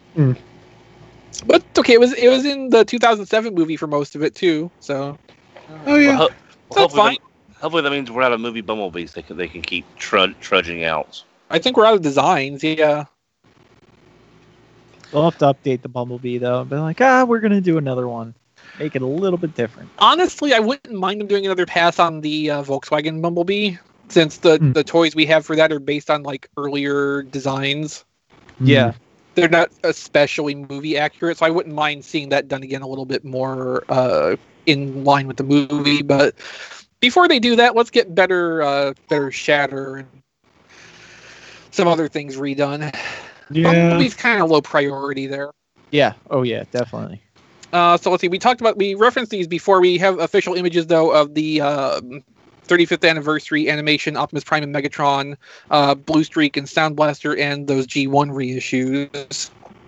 But okay, it was in the 2007 movie for most of it too. So. Oh yeah. Well, that's fine. Hopefully that means we're out of movie Bumblebees. They can keep trudging out. I think we're out of designs. Yeah. They'll have to update the Bumblebee though. Be like, we're gonna do another one. Make it a little bit different. Honestly, I wouldn't mind them doing another pass on the Volkswagen Bumblebee, since the toys we have for that are based on earlier designs. Yeah. They're not especially movie accurate, so I wouldn't mind seeing that done again a little bit more in line with the movie. But before they do that, let's get better Shatter and some other things redone. Yeah. Bumblebee's kind of low priority there. Yeah. Oh yeah, definitely. So let's see. We referenced these before. We have official images though of the 35th anniversary animation Optimus Prime and Megatron, Blue Streak and Sound Blaster, and those G1 reissues,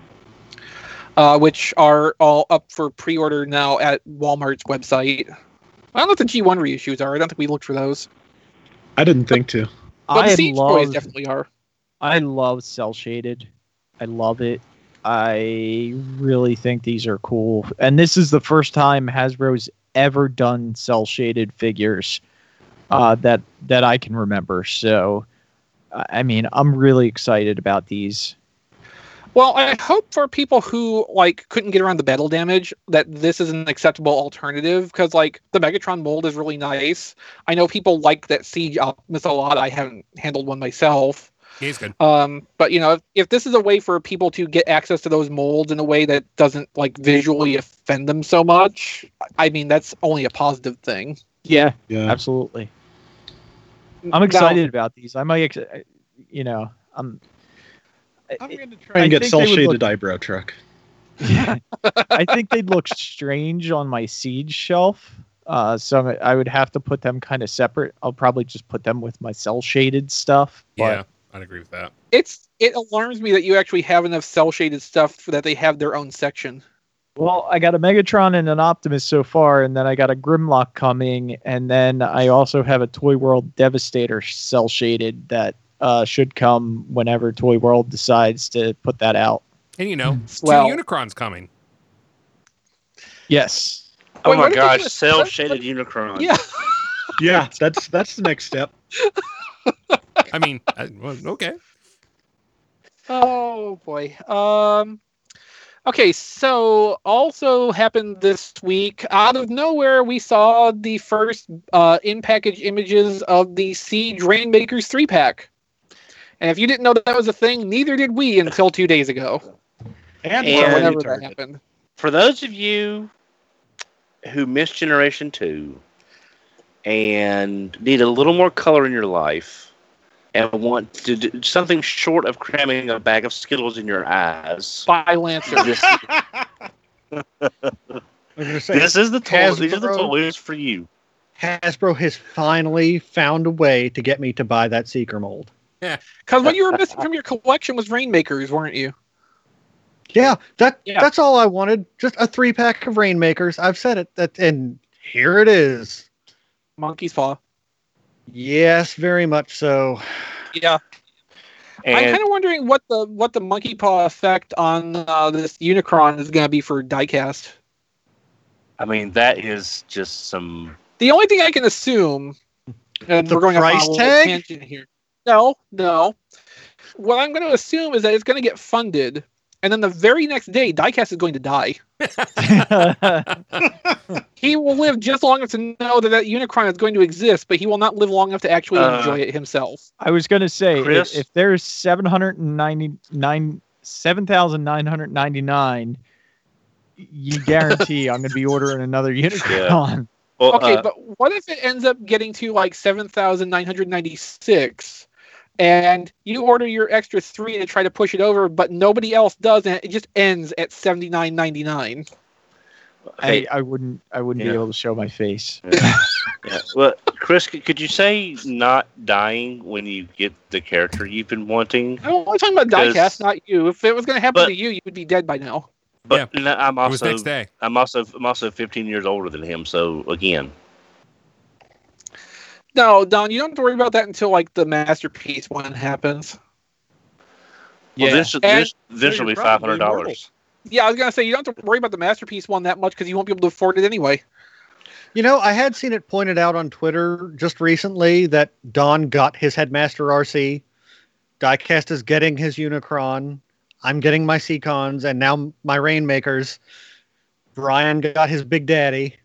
which are all up for pre-order now at Walmart's website. I don't know what the G1 reissues are. I don't think we looked for those. I didn't think to. But the I Siege toys love, definitely are. I love cell shaded. I love it. I really think these are cool. And this is the first time Hasbro's ever done cell shaded figures that I can remember. So, I mean, I'm really excited about these. Well, I hope for people who like couldn't get around the battle damage that this is an acceptable alternative, because like the Megatron mold is really nice. I know people like that Siege Optimus a lot. I haven't handled one myself. He's good. But you know, if this is a way for people to get access to those molds in a way that doesn't like visually offend them so much, I mean that's only a positive thing. Yeah, Yeah. absolutely. I'm excited about these. I'm like, you know, I'm going to try and get cell shaded eyebrow truck. Yeah, I think they'd look strange on my Siege shelf. So I would have to put them kind of separate. I'll probably just put them with my cell shaded stuff. Yeah, I'd agree with that. It alarms me that you actually have enough cell shaded stuff that they have their own section. Well, I got a Megatron and an Optimus so far, and then I got a Grimlock coming, and then I also have a Toy World Devastator cell shaded that should come whenever Toy World decides to put that out. And you know, two Well- Unicrons coming. Yes. Oh Wait, my what did they gosh, do? cell shaded Unicron. Yeah. Yeah, that's the next step. I mean, well, okay. Oh boy. Okay, so also happened this week. Out of nowhere, we saw the first in-package images of the Siege Rainmakers 3-pack. And if you didn't know that was a thing, neither did we until 2 days ago. And And- Whenever that happened. For those of you who missed Generation 2 and need a little more color in your life and want to do something short of cramming a bag of Skittles in your eyes, By Lancer. this, I was gonna say, this is the tool. These are the Hasbro- toys for you. Hasbro has finally found a way to get me to buy that Seeker mold. Because what you were missing from your collection was Rainmakers, weren't you? Yeah, Yeah. that's all I wanted. Just a 3-pack of Rainmakers. I've said it, and here it is. Monkey's Paw. Yes, very much so. Yeah. I'm And kind of wondering what the Monkey Paw effect on this Unicron is going to be for diecast. I mean, that is just some. The only thing I can assume, and The we're going off on price a little tag? tangent here. No. What I'm going to assume is that it's going to get funded, and then the very next day, diecast is going to die. He will live just long enough to know that Unicron is going to exist, but he will not live long enough to actually enjoy it himself. I was going to say, Chris? if there's 7,999, you guarantee I'm going to be ordering another Unicron. Well, Okay, but what if it ends up getting to like 7,996, and you order your extra 3 to try to push it over, but nobody else does, and it just ends at 79.99? hey, I wouldn't be Yeah. able to show my face. yeah. Well, Chris, could you say not dying when you get the character you've been wanting? I'm only talking about Because- diecast, not you. If it was going to happen But- to you, you would be dead by now. But I'm It was also next day. I'm also 15 years older than him. So again, No, Don, you don't have to worry about that until like the masterpiece one happens. well, this And- will be you're probably $500. Yeah, I was going to say, you don't have to worry about the masterpiece one that much because you won't be able to afford it anyway. You know, I had seen it pointed out on Twitter just recently that Don got his Headmaster RC, Diecast is getting his Unicron, I'm getting my Seacons, and now my Rainmakers. Brian got his Big Daddy.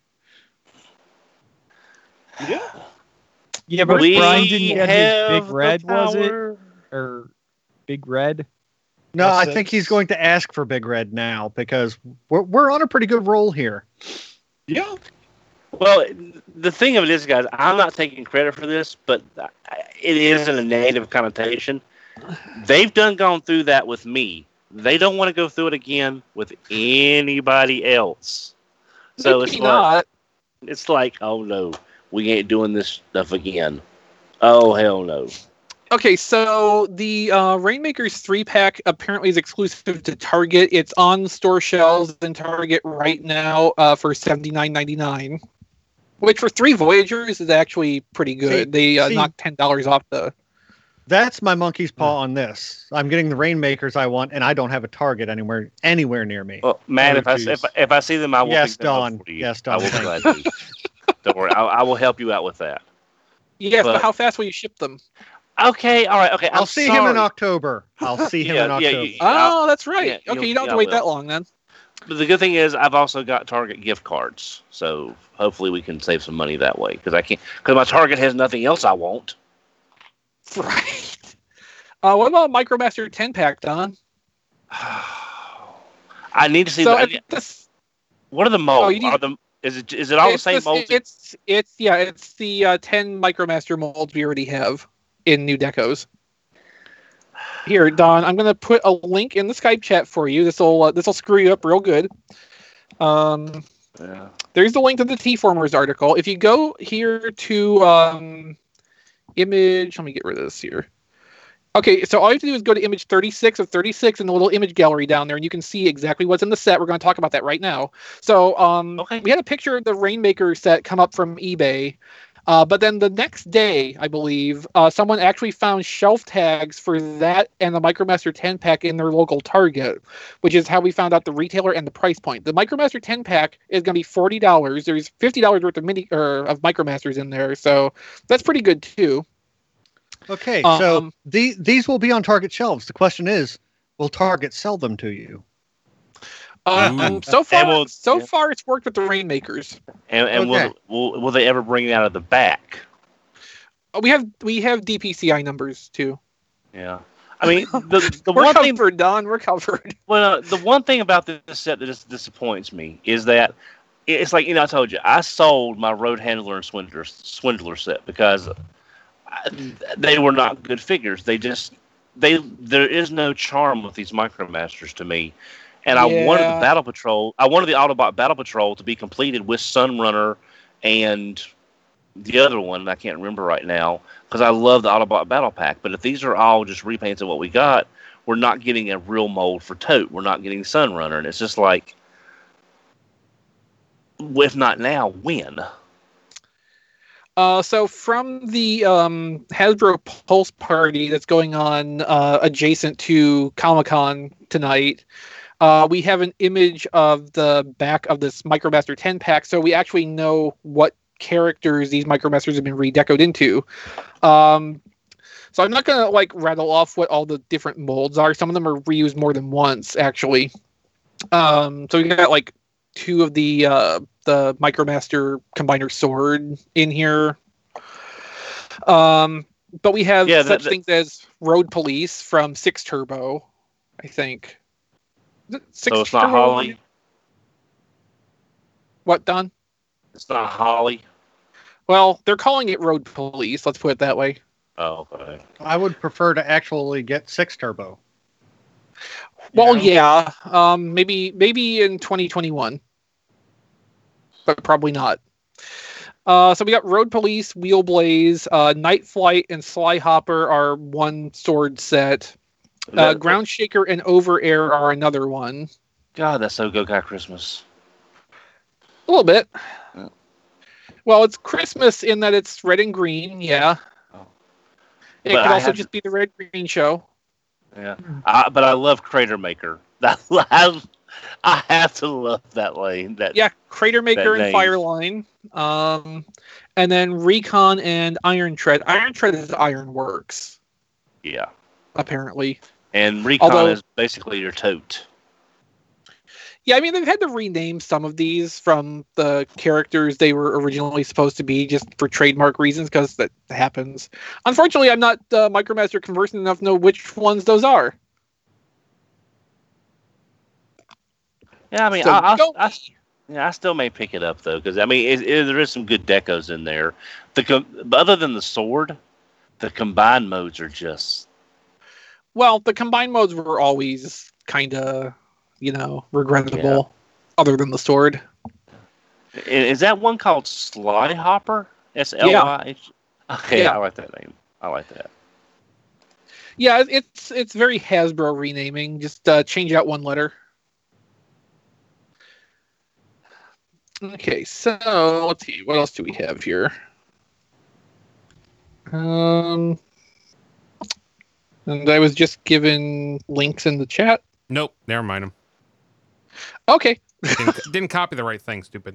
Yeah, but We Brian didn't get his have Big Red, the was it? power. Or Big Red? No, Yes, I sir. think he's going to ask for Big Red now because we're on a pretty good roll here. Yeah. Well, the thing of it is, guys, I'm not taking credit for this, but it is in a negative connotation. They've gone through that with me. They don't want to go through it again with anybody else. So Maybe not. it's like, oh no, we ain't doing this stuff again. Oh hell no. Okay, so the Rainmakers 3-pack apparently is exclusive to Target. It's on store shelves in Target right now for $79.99. Which for 3 Voyagers is actually pretty good. They knocked $10 off the... That's my monkey's paw on this. I'm getting the Rainmakers I want, and I don't have a Target anywhere near me. Well, man, if I see them, I will pick them up for you. Yes, Don. I will gladly. Don't worry, I will help you out with that. Yes, but how fast will you ship them? Okay, all right, okay. I'll see him in October. In October. That's right. Okay, you don't have to wait that long then. But the good thing is, I've also got Target gift cards, so hopefully we can save some money that way. Because my Target has nothing else I want. Right. What about Micromaster 10-pack, Don? I need to see what are the molds? Is it all the same molds? It's the 10 Micromaster molds we already have in new decos. Here, Don, I'm going to put a link in the Skype chat for you. This will screw you up real good. There's the link to the T-Formers article. If you go here to image, let me get rid of this here. Okay, so all you have to do is go to image 36 of 36 in the little image gallery down there, and you can see exactly what's in the set. We're going to talk about that right now. So we had a picture of the Rainmaker set come up from eBay. But then the next day, I believe, someone actually found shelf tags for that and the Micromaster 10-pack in their local Target, which is how we found out the retailer and the price point. The Micromaster 10-pack is going to be $40. There's $50 worth of Micromasters in there, so that's pretty good too. Okay, so these will be on Target shelves. The question is, will Target sell them to you? So far, it's worked with the Rainmakers. And will they ever bring it out of the back? We have DPCI numbers too. Yeah, I mean the we're one covered, thing, Don. We're covered. Well, the one thing about this set that just disappoints me is that it's like I told you I sold my Road Handler and Swindler set because they were not good figures. There is no charm with these Micromasters to me. And I wanted the Battle Patrol. I wanted the Autobot Battle Patrol to be completed with Sunrunner and the other one I can't remember right now because I love the Autobot Battle Pack. But if these are all just repaints of what we got, we're not getting a real mold for Tote. We're not getting Sunrunner, and it's just like, if not now, when? So from the Hasbro Pulse party that's going on adjacent to Comic-Con tonight, we have an image of the back of this Micromaster 10-pack, so we actually know what characters these Micromasters have been redecoed into. So I'm not going to rattle off what all the different molds are. Some of them are reused more than once, actually. So we got 2 of the Micromaster Combiner Sword in here. But we have things as Road Police from 6 Turbo, I think. So it's not Holly? What, Don? It's not Holly? Well, they're calling it Road Police. Let's put it that way. Oh, okay. I would prefer to actually get 6 Turbo. Well, yeah. Maybe in 2021. But probably not. So we got Road Police, Wheelblaze, Night Flight, and Sly Hopper are one sword set. Ground Shaker and Over Air are another one. God, that's so Go-Guy Christmas. A little bit. Yeah. Well, it's Christmas in that it's red and green, yeah. Oh. It could also just be the red-green show. Yeah, but I love Crater Maker. I have to love that lane. Crater Maker and Fireline. And then Recon and Iron Tread. Iron Tread is Ironworks. Yeah. Apparently. And Recon is basically your Tote. Yeah, I mean, they've had to rename some of these from the characters they were originally supposed to be just for trademark reasons, because that happens. Unfortunately, I'm not Micromaster conversant enough to know which ones those are. Yeah, I mean, I still may pick it up, though, because, I mean, there is some good decos in there. Other than the sword, the combined modes are just... Well, the combined modes were always kind of, regrettable, other than the sword. Is that one called Sly Hopper? SLY? Yeah. Okay, yeah. I like that name. I like that. Yeah, it's very Hasbro renaming. Just change out one letter. Okay, so let's see. What else do we have here? And I was just given links in the chat. Nope, never mind them. Okay. Didn't copy the right thing, stupid.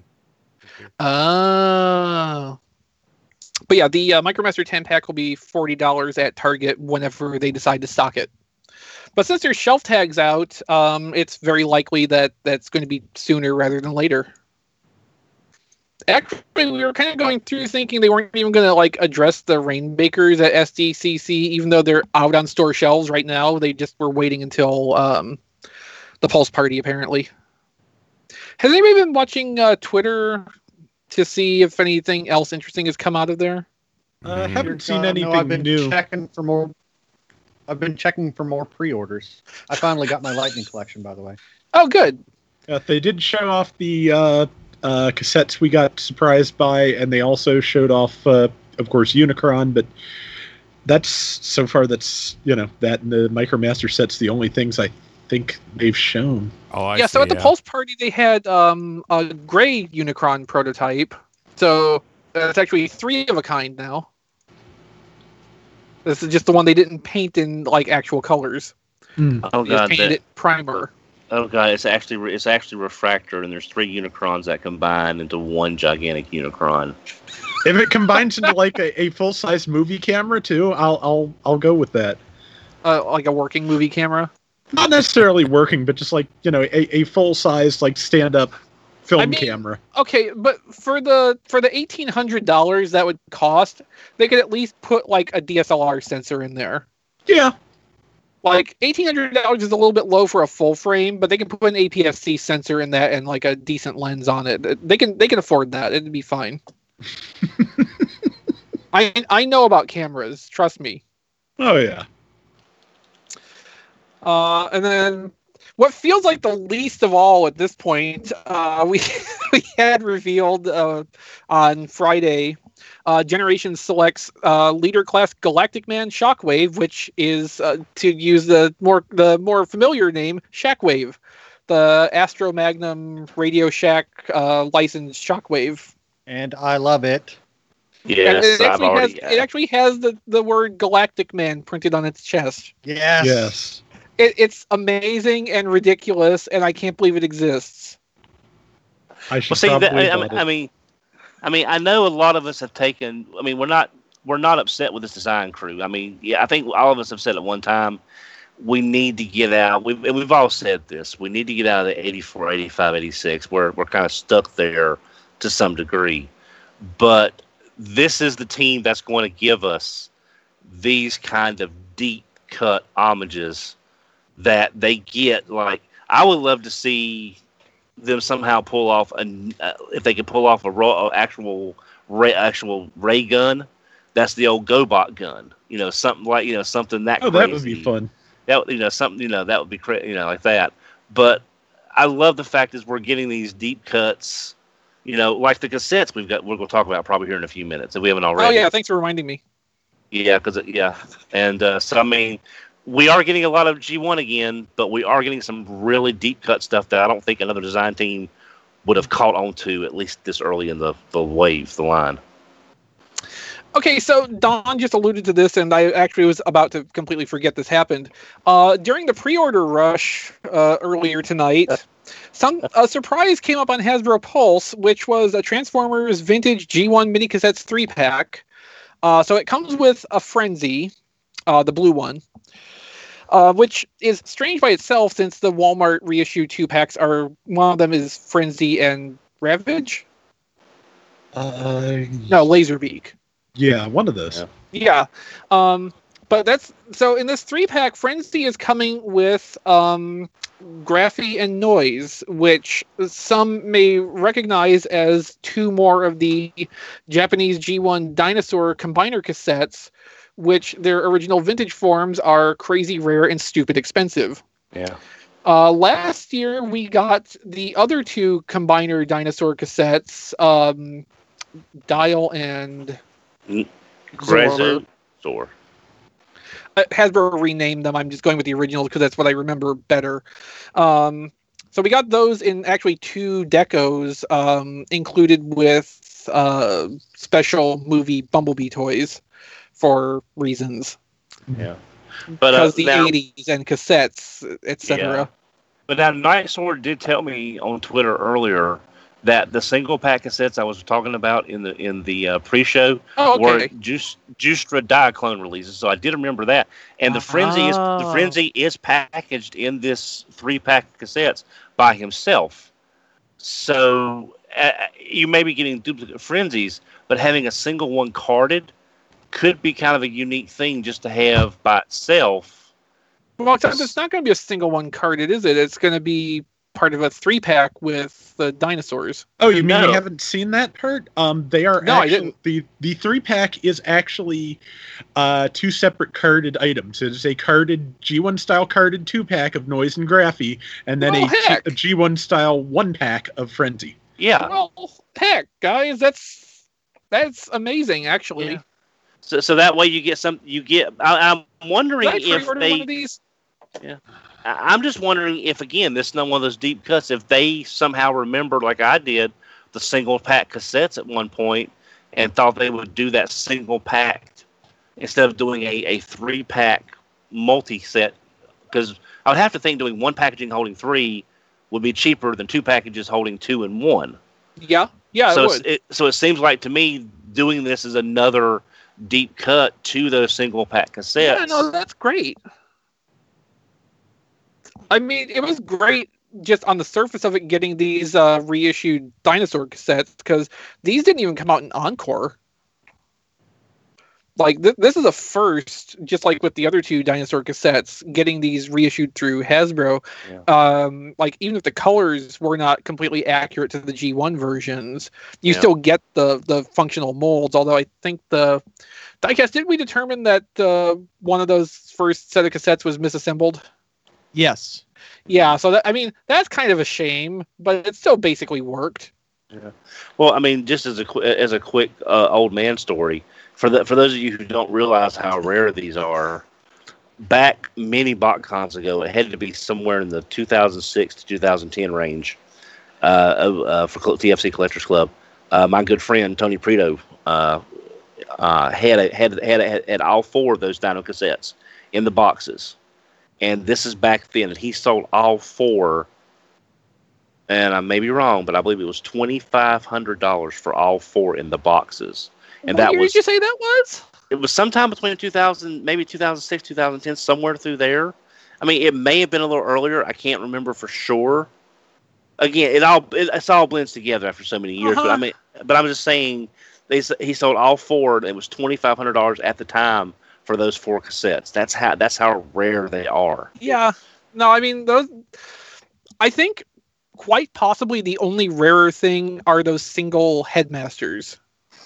But yeah, the MicroMaster 10 pack will be $40 at Target whenever they decide to stock it. But since there's shelf tags out, it's very likely that that's going to be sooner rather than later. Actually, we were kind of going through thinking they weren't even going to like address the Rainmakers at SDCC, even though they're out on store shelves right now. They just were waiting until the Pulse Party, apparently. Has anybody been watching Twitter to see if anything else interesting has come out of there? I haven't seen anything I've been new. checking for more. I've been checking for more pre-orders. I finally got my Lightning collection, by the way. Oh, good. They did show off the cassettes we got surprised by, and they also showed off, of course, Unicron. But that's so far. That's that and the MicroMaster set's the only things I think they've shown. Oh, I yeah. see, So at the Pulse Party, they had a gray Unicron prototype. So that's actually 3 of a kind now. This is just the one they didn't paint in like actual colors. Oh They just god, painted it primer. oh god, it's actually refractor, and there's 3 Unicrons that combine into one gigantic Unicron. If it combines into like a full size movie camera too, I'll go with that. Like a working movie camera. Not necessarily working, but just like a full size like stand up film camera. Okay, but for the $1,800 that would cost, they could at least put like a DSLR sensor in there. Yeah. Like $1,800 is a little bit low for a full frame, but they can put an APS-C sensor in that and like a decent lens on it. They can afford that. It'd be fine. I know about cameras. Trust me. Oh yeah. And then what feels like the least of all at this point, we had revealed on Friday, Generation Select's leader class Galactic Man Shockwave, which is to use the more familiar name Shockwave, the Astro Magnum Radio Shack licensed Shockwave. And I love it. Yes, it actually has the word Galactic Man printed on its chest. Yes. Yes. It's amazing and ridiculous, and I can't believe it exists. I should Well, see, probably I mean, I know a lot of us have taken. I mean, we're not upset with this design crew. I mean, yeah, I think all of us have said at one time we need to get out. We've all said this. We need to get out of the 84, 85, 86. We're kind of stuck there to some degree, but this is the team that's going to give us these kind of deep cut homages that they get. Like, I would love to see them somehow pull off if they could pull off a actual ray gun. That's the old GoBot gun. Something like something that. Oh, crazy. that would be fun. That something that would be like that. But I love the fact is we're getting these deep cuts. Like the cassettes we're going to talk about probably here in a few minutes if we haven't already. Oh yeah, thanks for reminding me. Yeah, and so I mean, we are getting a lot of G1 again, but we are getting some really deep cut stuff that I don't think another design team would have caught on to at least this early in the wave, the line. Okay, so Don just alluded to this, and I actually was about to completely forget this happened. During the pre-order rush earlier tonight, a surprise came up on Hasbro Pulse, which was a Transformers Vintage G1 Mini Cassettes 3-pack. So it comes with a Frenzy, the blue one, which is strange by itself since the Walmart reissue 2-packs are, one of them is Frenzy and Ravage? No, Laserbeak. Yeah, one of those. Yeah. But that's, so in this 3-pack, Frenzy is coming with Graphy and Noise, which some may recognize as 2 more of the Japanese G1 Dinosaur Combiner cassettes, which their original vintage forms are crazy rare and stupid expensive. Yeah. Last year, we got the other 2 Combiner Dinosaur cassettes, Dial and Zor. Hasbro renamed them. I'm just going with the originals because that's what I remember better. So we got those in actually 2 decos, included with special movie Bumblebee toys for reasons. Yeah. But Because the now, 80s and cassettes, etc. Yeah. But now Night Sword did tell me on Twitter earlier that the single pack cassettes I was talking about in the pre-show were Justra Diaclone releases. So I did remember that. And the Frenzy is packaged in this 3-pack cassettes by himself. So you may be getting duplicate Frenzies, but having a single one carded could be kind of a unique thing just to have by itself. Well, except it's not going to be a single one carded, is it? It's going to be part of a 3-pack with the dinosaurs. Oh, you mean you haven't seen that part? They are No, actually, I didn't. The 3-pack is actually 2 separate carded items. It's a carded G1 style carded 2-pack of Noise and Graphy, and then a G1 style 1-pack of Frenzy. Yeah. Well, heck, guys, that's amazing, actually. Yeah. So that way you get some. I'm wondering if one of these? Yeah. I'm just wondering if, again, this is not one of those deep cuts, if they somehow remembered, like I did, the single pack cassettes at one point and thought they would do that single pack instead of doing a 3-pack multi-set. Because I would have to think doing 1 packaging holding 3 would be cheaper than 2 packages holding 2 and 1. Yeah, so it would. So it seems like to me doing this is another deep cut to those single pack cassettes. Yeah, no, that's great. I mean, it was great just on the surface of it getting these reissued dinosaur cassettes, because these didn't even come out in Encore. Like, this is a first, just like with the other 2 dinosaur cassettes, getting these reissued through Hasbro. Yeah. Like, even if the colors were not completely accurate to the G1 versions, you still get the functional molds, although I think the diecast, did we determine that one of those first set of cassettes was misassembled? Yes. Yeah, so that's kind of a shame, but it still basically worked. Yeah. Well, I mean, just as a quick old man story, for those of you who don't realize how rare these are, back many BotCons ago, it had to be somewhere in the 2006 to 2010 range for TFC Collectors Club. My good friend Tony Prito had all 4 of those Dino cassettes in the boxes. And this is back then, and he sold all 4, and I may be wrong, but I believe it was $2,500 for all 4 in the boxes. And what year did you say that was? It was sometime between 2000, maybe 2006, 2010, somewhere through there. I mean, it may have been a little earlier. I can't remember for sure. Again, it all blends together after so many years. Uh-huh. But I'm just saying, he sold all 4. And it was $2,500 at the time for those 4 cassettes. That's how rare they are. Yeah. No, I mean, those, I think quite possibly the only rarer thing are those single headmasters.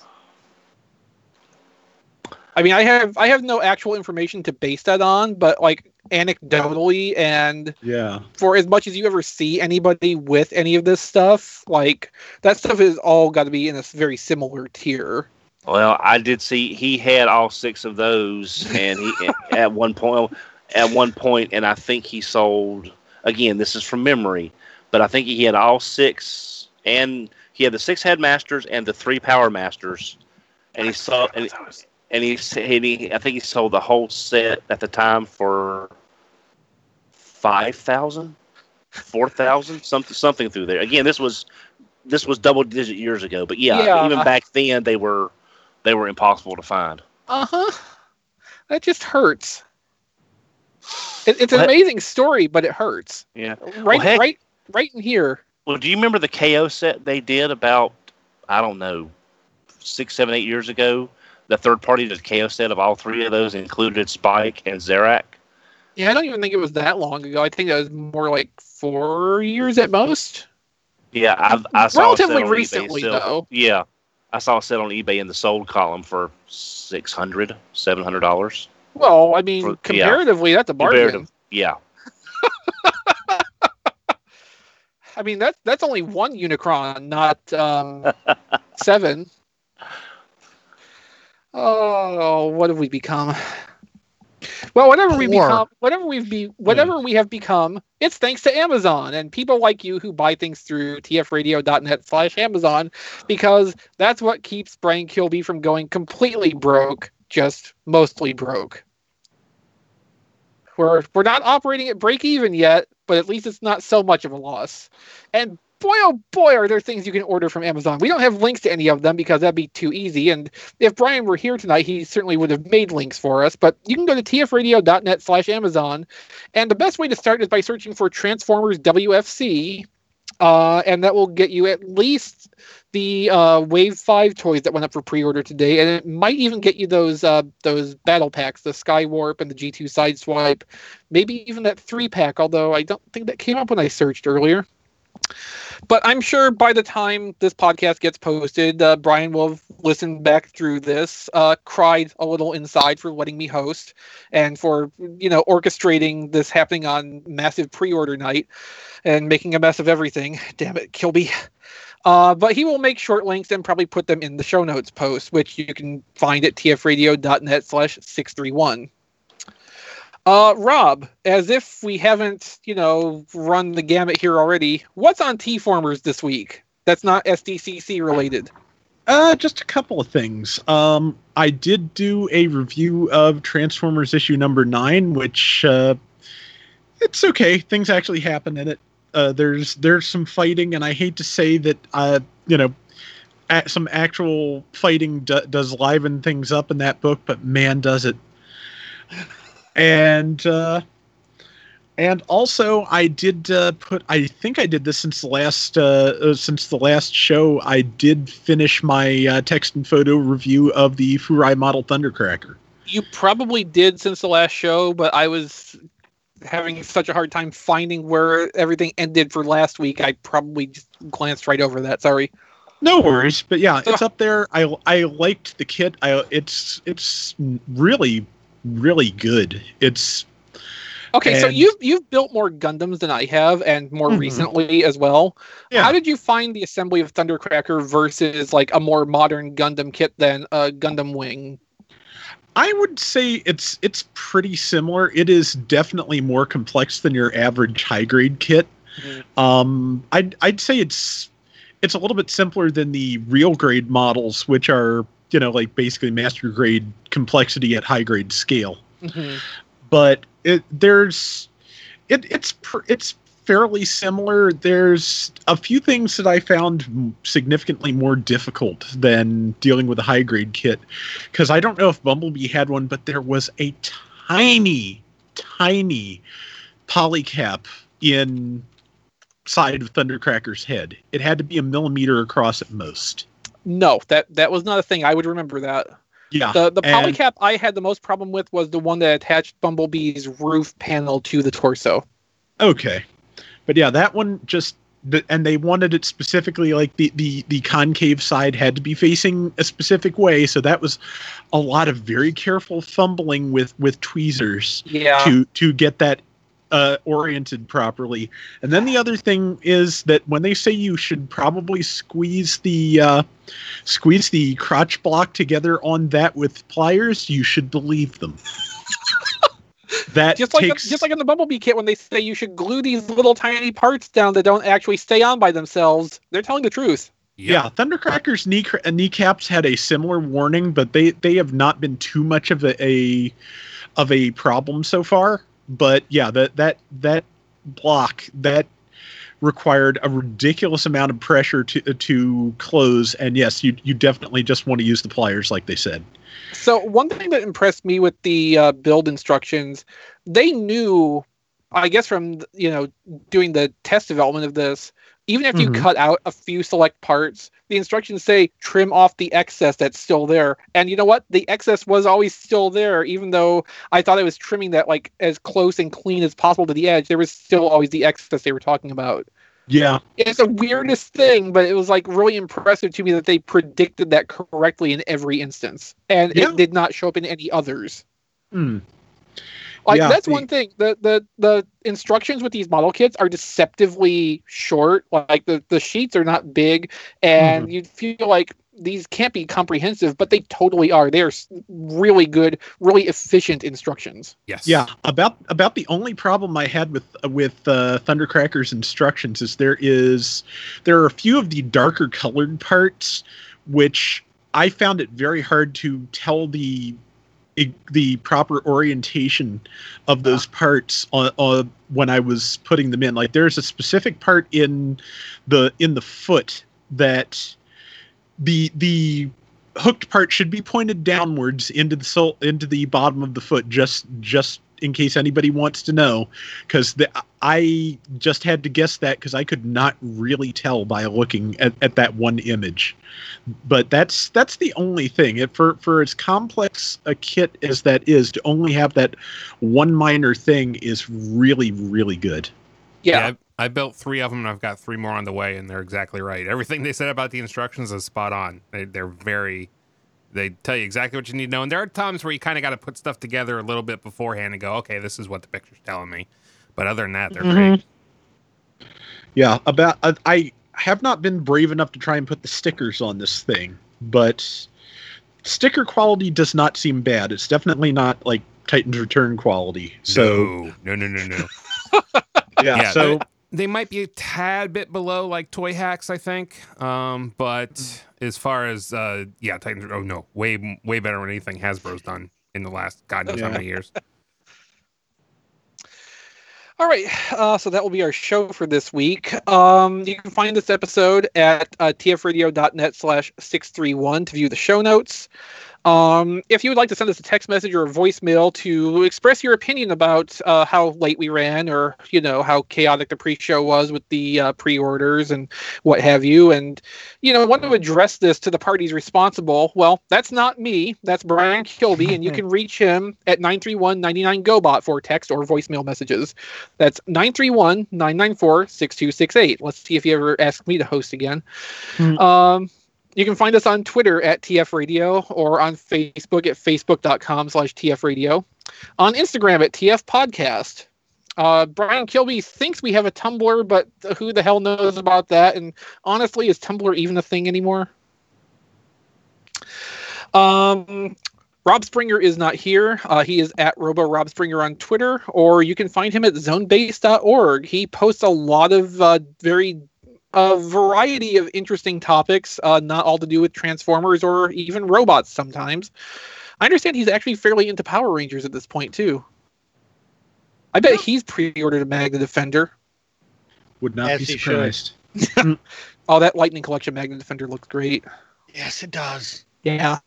I mean, I have no actual information to base that on, but like anecdotally, and for as much as you ever see anybody with any of this stuff, like that stuff is all got to be in a very similar tier. Well, I did see he had all 6 of those, and he at one point, and I think he sold. Again, this is from memory, but I think he had all 6, and he had the 6 headmasters and the 3 power masters, and he sold. And I think he sold the whole set at the time for $5,000, $4,000, something through there. Again, this was double-digit years ago, but even back then they were impossible to find. That just hurts. It's an amazing story, but it hurts. Yeah, right in here. Well, do you remember the KO set they did about 6, 7, 8 years ago? The third party to the KO set of all 3 of those included Spike and Zarak. Yeah, I don't even think it was that long ago. I think that was more like 4 years at most. Yeah, I saw relatively a set on recently eBay though. Yeah, I saw a set on eBay in the sold column for $600, $700. Well, I mean, comparatively, that's a bargain. Yeah. I mean, that's only 1 Unicron, not 7. Oh, what have we become? Well, whatever we have become, it's thanks to Amazon and people like you who buy things through tfradio.net/Amazon, because that's what keeps Brian Kilby from going completely broke, just mostly broke. We're not operating at break even yet, but at least it's not so much of a loss. And boy, oh boy, are there things you can order from Amazon. We don't have links to any of them because that'd be too easy. And if Brian were here tonight, he certainly would have made links for us. But you can go to tfradio.net/Amazon. And the best way to start is by searching for Transformers WFC. And that will get you at least the Wave 5 toys that went up for pre-order today. And it might even get you those battle packs, the Skywarp and the G2 Sideswipe. Maybe even that 3-pack, although I don't think that came up when I searched earlier. But I'm sure by the time this podcast gets posted, Brian will have listened back through this, cried a little inside for letting me host and for, orchestrating this happening on massive pre-order night and making a mess of everything. Damn it, Kilby. But he will make short links and probably put them in the show notes post, which you can find at tfradio.net/631. Rob, as if we haven't, run the gamut here already, what's on T-Formers this week that's not SDCC related? Just a couple of things. I did do a review of Transformers issue number 9, which it's okay. Things actually happen in it. There's some fighting, and I hate to say that some actual fighting does liven things up in that book, but man, does it. And also I did I think I did this since the last show. I did finish my text and photo review of the Furai model Thundercracker. You probably did since the last show, but I was having such a hard time finding where everything ended for last week. I probably just glanced right over that. Sorry. No worries, but yeah, it's up there. I liked the kit. It's really, really good. It's okay. So you've built more Gundams than I have, and more recently as well. Yeah. How did you find the assembly of Thundercracker versus like a more modern Gundam kit than a Gundam Wing? I would say it's pretty similar. It is definitely more complex than your average high grade kit. I'd say it's a little bit simpler than the real grade models, which are like basically master grade complexity at high grade scale. But it's fairly similar. There's a few things that I found significantly more difficult than dealing with a high grade kit, because I don't know if Bumblebee had one, but there was a tiny polycap inside of Thundercracker's head. It had to be 1 millimeter across at most. No, that was not a thing. I would remember that. Yeah. The polycap I had the most problem with was the one that attached Bumblebee's roof panel to the torso. Okay. But yeah, that one and they wanted it specifically like the concave side had to be facing a specific way, so that was a lot of very careful fumbling with tweezers to get that oriented properly. And then the other thing is that when they say you should probably squeeze the crotch block together on that with pliers, you should believe them. That just like in the Bumblebee kit when they say you should glue these little tiny parts down that don't actually stay on by themselves, they're telling the truth. Yeah, Thundercracker's kneecaps had a similar warning, but they have not been too much of a problem so far. But yeah, that block that required a ridiculous amount of pressure to close, and yes, you definitely just want to use the pliers like they said. So one thing that impressed me with the build instructions, they knew, I guess from doing the test development of this, even if you cut out a few select parts, the instructions say trim off the excess that's still there. And you know what? The excess was always still there, even though I thought I was trimming that like as close and clean as possible to the edge. There was still always the excess they were talking about. Yeah. It's the weirdest thing, but it was like really impressive to me that they predicted that correctly in every instance. And it did not show up in any others. That's one thing. The instructions with these model kits are deceptively short. Like the sheets are not big, and you'd feel like these can't be comprehensive, but they totally are. They're really good, really efficient instructions. Yes. Yeah. About the only problem I had with Thundercracker's instructions is there are a few of the darker colored parts which I found it very hard to tell the proper orientation of those parts when I was putting them in. Like there's a specific part in the foot that the hooked part should be pointed downwards into the bottom of the foot, just in case anybody wants to know, because I just had to guess that because I could not really tell by looking at that one image. But that's the only thing. For as complex a kit as that is, to only have that one minor thing is really, really good. Yeah. I built 3 of them, and I've got 3 more on the way, and they're exactly right. Everything they said about the instructions is spot on. They tell you exactly what you need to know. And there are times where you kind of got to put stuff together a little bit beforehand and go, okay, this is what the picture's telling me. But other than that, they're great. Yeah, I have not been brave enough to try and put the stickers on this thing, but sticker quality does not seem bad. It's definitely not like Titan's Return quality. So No. yeah, so they might be a tad bit below like Toy Hacks, I think. But as far as Titan's, way better than anything Hasbro's done in the last God knows how many years. All right, so that will be our show for this week. You can find this episode at tfradio.net/631 to view the show notes. If you would like to send us a text message or a voicemail to express your opinion about how late we ran, or how chaotic the pre-show was with the pre-orders and what have you, and want to address this to the parties responsible, well, that's not me. That's Brian Kilby, and you can reach him at 931-99-GOBOT for text or voicemail messages. That's 931-994-6268. Let's see if you ever ask me to host again. You can find us on Twitter at TF Radio, or on Facebook at facebook.com/TF Radio. On Instagram at TF Podcast. Brian Kilby thinks we have a Tumblr, but who the hell knows about that? And honestly, is Tumblr even a thing anymore? Rob Springer is not here. He is at Rob Springer on Twitter, or you can find him at zonebase.org. He posts a lot of a variety of interesting topics, not all to do with Transformers or even robots sometimes. I understand he's actually fairly into Power Rangers at this point, too. I bet he's pre-ordered a Magna Defender. Would not be surprised. Oh, that Lightning Collection Magna Defender looks great. Yes, it does. Yeah.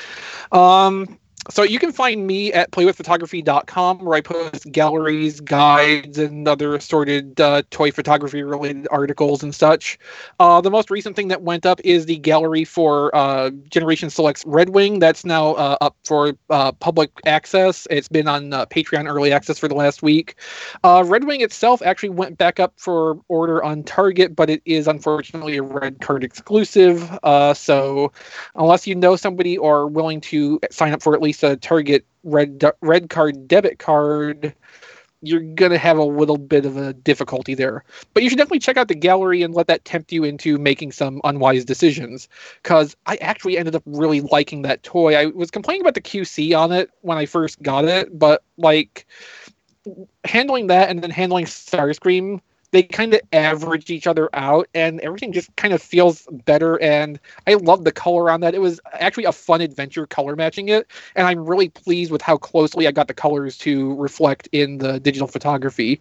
So you can find me at playwithphotography.com, where I post galleries, guides, and other assorted toy photography-related articles and such. The most recent thing that went up is the gallery for Generation Select's Red Wing. That's now up for public access. It's been on Patreon Early Access for the last week. Red Wing itself actually went back up for order on Target, but it is unfortunately a Red Card exclusive. So unless you know somebody or are willing to sign up for at least a Target red card debit card, you're gonna have a little bit of a difficulty there. But you should definitely check out the gallery and let that tempt you into making some unwise decisions, because I actually ended up really liking that toy. I was complaining about the QC on it when I first got it, but like handling that and then handling Starscream, they kind of average each other out, and everything just kind of feels better. And I love the color on that. It was actually a fun adventure color matching it, and I'm really pleased with how closely I got the colors to reflect in the digital photography.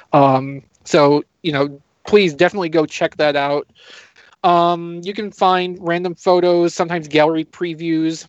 So, please definitely go check that out. You can find random photos, sometimes gallery previews,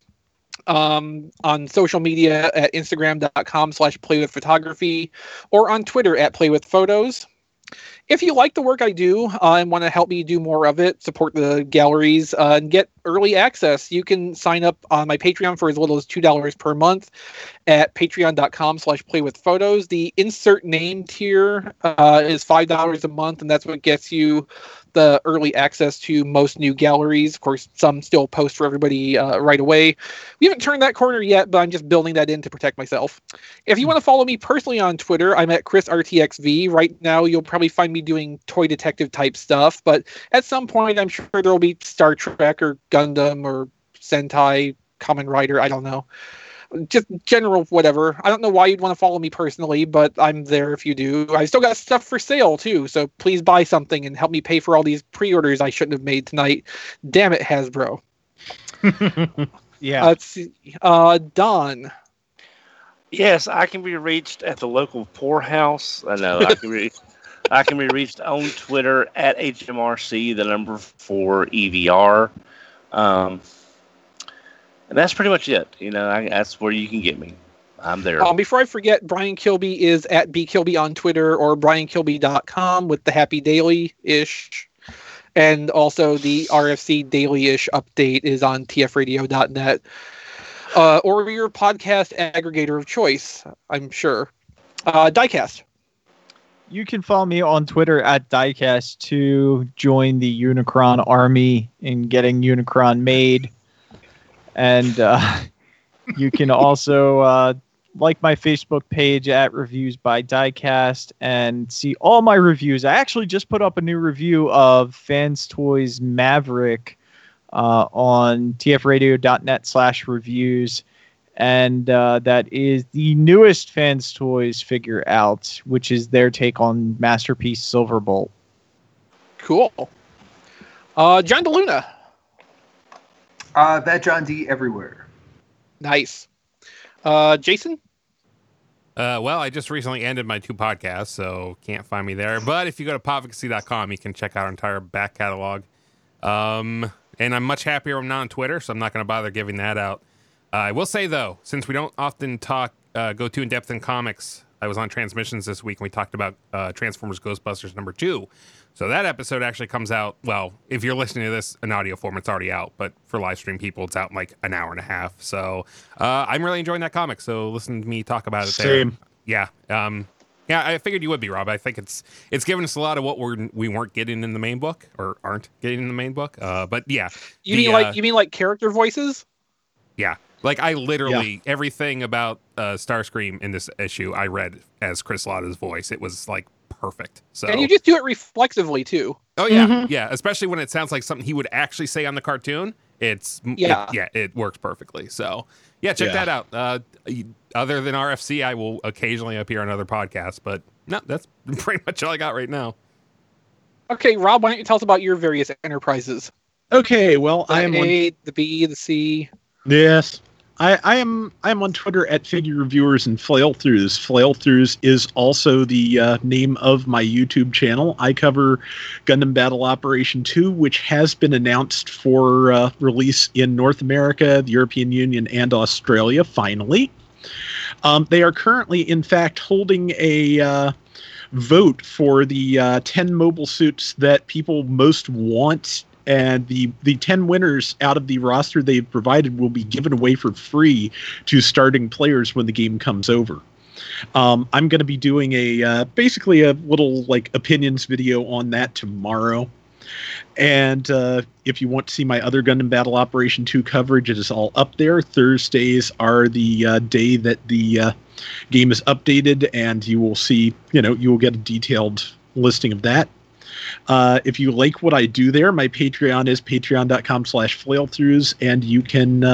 on social media at instagram.com/playwithphotography, or on Twitter at playwithphotos. If you like the work I do and want to help me do more of it, support the galleries, and get early access, you can sign up on my Patreon for as little as $2 per month. at patreon.com/playwithphotos. The insert name tier is $5 a month, and that's what gets you the early access to most new galleries. Of course, some still post for everybody right away. We haven't turned that corner yet, but I'm just building that in to protect myself. If you want to follow me personally on Twitter, I'm at ChrisRTXV. Right now, you'll probably find me doing toy detective type stuff, but at some point, I'm sure there'll be Star Trek or Gundam or Sentai, Kamen Rider, I don't know. Just general whatever. I don't know why you'd want to follow me personally, but I'm there if you do. I still got stuff for sale too, so please buy something and help me pay for all these pre-orders I shouldn't have made tonight. Damn it, Hasbro. Yeah. Let's see. Don. Yes, I can be reached at the local poorhouse. I know I can be reached on Twitter at HMRC, the number 4 EVR. And that's pretty much it. That's where you can get me. I'm there. Before I forget, Brian Kilby is at bkilby on Twitter or briankilby.com with the Happy Daily-ish. And also the RFC Daily-ish update is on tfradio.net. Or your podcast aggregator of choice, I'm sure. Diecast. You can follow me on Twitter at Diecast to join the Unicron army in getting Unicron made. And you can also like my Facebook page at Reviews by Diecast and see all my reviews. I actually just put up a new review of Fans Toys Maverick on tfradio.net/reviews. And that is the newest Fans Toys figure out, which is their take on Masterpiece Silverbolt. Cool. John DeLuna. That John D everywhere. Nice. Jason? Well, I just recently ended my 2 podcasts, so can't find me there. But if you go to podvocacy.com, you can check out our entire back catalog. And I'm much happier I'm not on Twitter, so I'm not going to bother giving that out. I will say, though, since we don't often go too in-depth in comics, I was on Transmissions this week, and we talked about Transformers Ghostbusters number 2. So that episode actually comes out, well, if you're listening to this in audio form, it's already out. But for live stream people, it's out in like an hour and a half. So I'm really enjoying that comic. So listen to me talk about it there. Same. Yeah. Yeah, I figured you would be, Rob. I think it's given us a lot of what we weren't getting in the main book, or aren't getting in the main book. But yeah. You mean like character voices? Yeah. Like, I literally, everything about Starscream in this issue, I read as Chris Latta's voice. It was, like, perfect. So, and you just do it reflexively, too. Oh, yeah. Yeah, especially when it sounds like something he would actually say on the cartoon. It works perfectly. So, yeah, check that out. Other than RFC, I will occasionally appear on other podcasts. But, no, that's pretty much all I got right now. Okay, Rob, why don't you tell us about your various enterprises? Okay, well, I am A, the B, the C. Yes. I am on Twitter at Figure Reviewers and Flailthroughs. Flailthroughs is also the name of my YouTube channel. I cover Gundam Battle Operation 2, which has been announced for release in North America, the European Union, and Australia, finally. They are currently, in fact, holding a vote for the 10 mobile suits that people most want. And the 10 winners out of the roster they've provided will be given away for free to starting players when the game comes over. I'm going to be doing basically a little like opinions video on that tomorrow. And if you want to see my other Gundam Battle Operation 2 coverage, it is all up there. Thursdays are the day that the game is updated, and you will see, you will get a detailed listing of that. If you like what I do there, my Patreon is patreon.com/flailthroughs, and you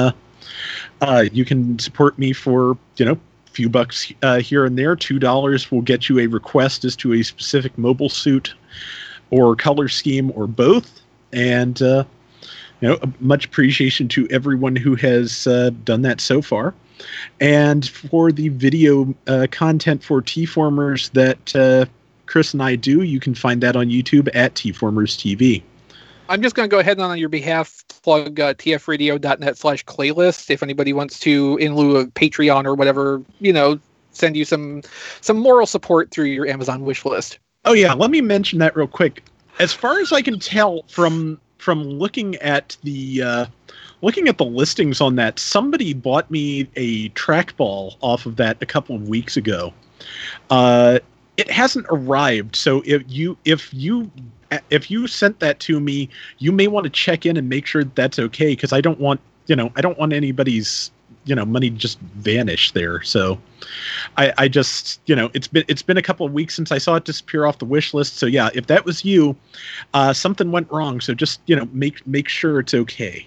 can support me for, a few bucks here and there. $2 will get you a request as to a specific mobile suit or color scheme or both. And, much appreciation to everyone who has done that so far. And for the video content for T-Formers that Chris and I do, you can find that on YouTube at T-Formers TV. I'm just going to go ahead and on your behalf plug tfradio.net/playlist if anybody wants to, in lieu of Patreon or whatever, send you some moral support through your Amazon wish list. Oh yeah, let me mention that real quick. As far as I can tell from from looking at the listings on that, somebody bought me a trackball off of that a couple of weeks ago. It hasn't arrived, so if you sent that to me, you may want to check in and make sure that's okay, because I don't want anybody's money just vanish there. So I just, it's been a couple of weeks since I saw it disappear off the wish list. So yeah, if that was you, something went wrong. So just, make sure it's okay.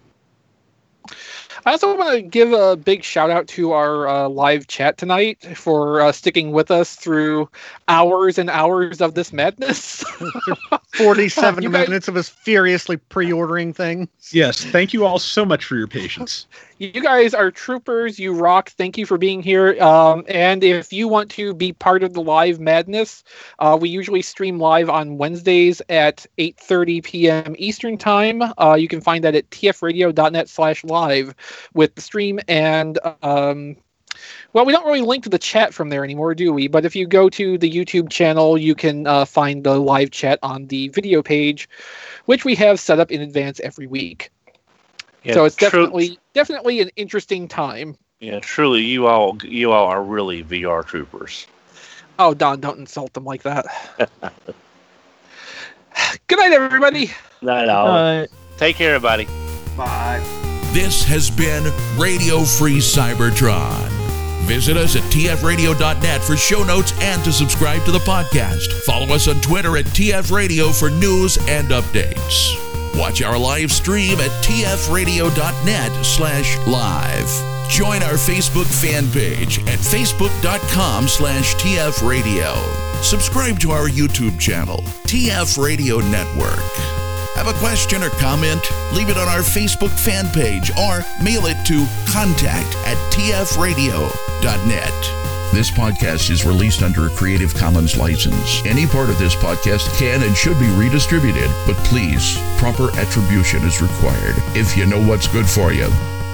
I also want to give a big shout out to our live chat tonight for sticking with us through hours and hours of this madness. 47 minutes of us furiously pre-ordering things. Yes, thank you all so much for your patience. You guys are troopers. You rock. Thank you for being here. And if you want to be part of the live madness, we usually stream live on Wednesdays at 8:30 p.m. Eastern Time. You can find that at tfradio.net/live with the stream. And, well, we don't really link to the chat from there anymore, do we? But if you go to the YouTube channel, you can find the live chat on the video page, which we have set up in advance every week. Yeah, so it's definitely an interesting time. Yeah, truly, you all are really VR troopers. Oh, Don, don't insult them like that. Good night, everybody. Night all. Take care, everybody. Bye. This has been Radio Free Cybertron. Visit us at tfradio.net for show notes and to subscribe to the podcast. Follow us on Twitter at tfradio for news and updates. Watch our live stream at tfradio.net/live. Join our Facebook fan page at facebook.com/tfradio. Subscribe to our YouTube channel, TF Radio Network. Have a question or comment? Leave it on our Facebook fan page or mail it to contact@tfradio.net. This podcast is released under a Creative Commons license. Any part of this podcast can and should be redistributed, but please, proper attribution is required if you know what's good for you.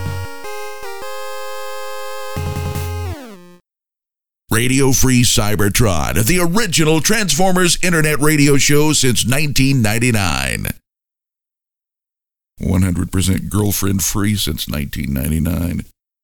Radio Free Cybertron, the original Transformers internet radio show since 1999. 100% girlfriend free since 1999.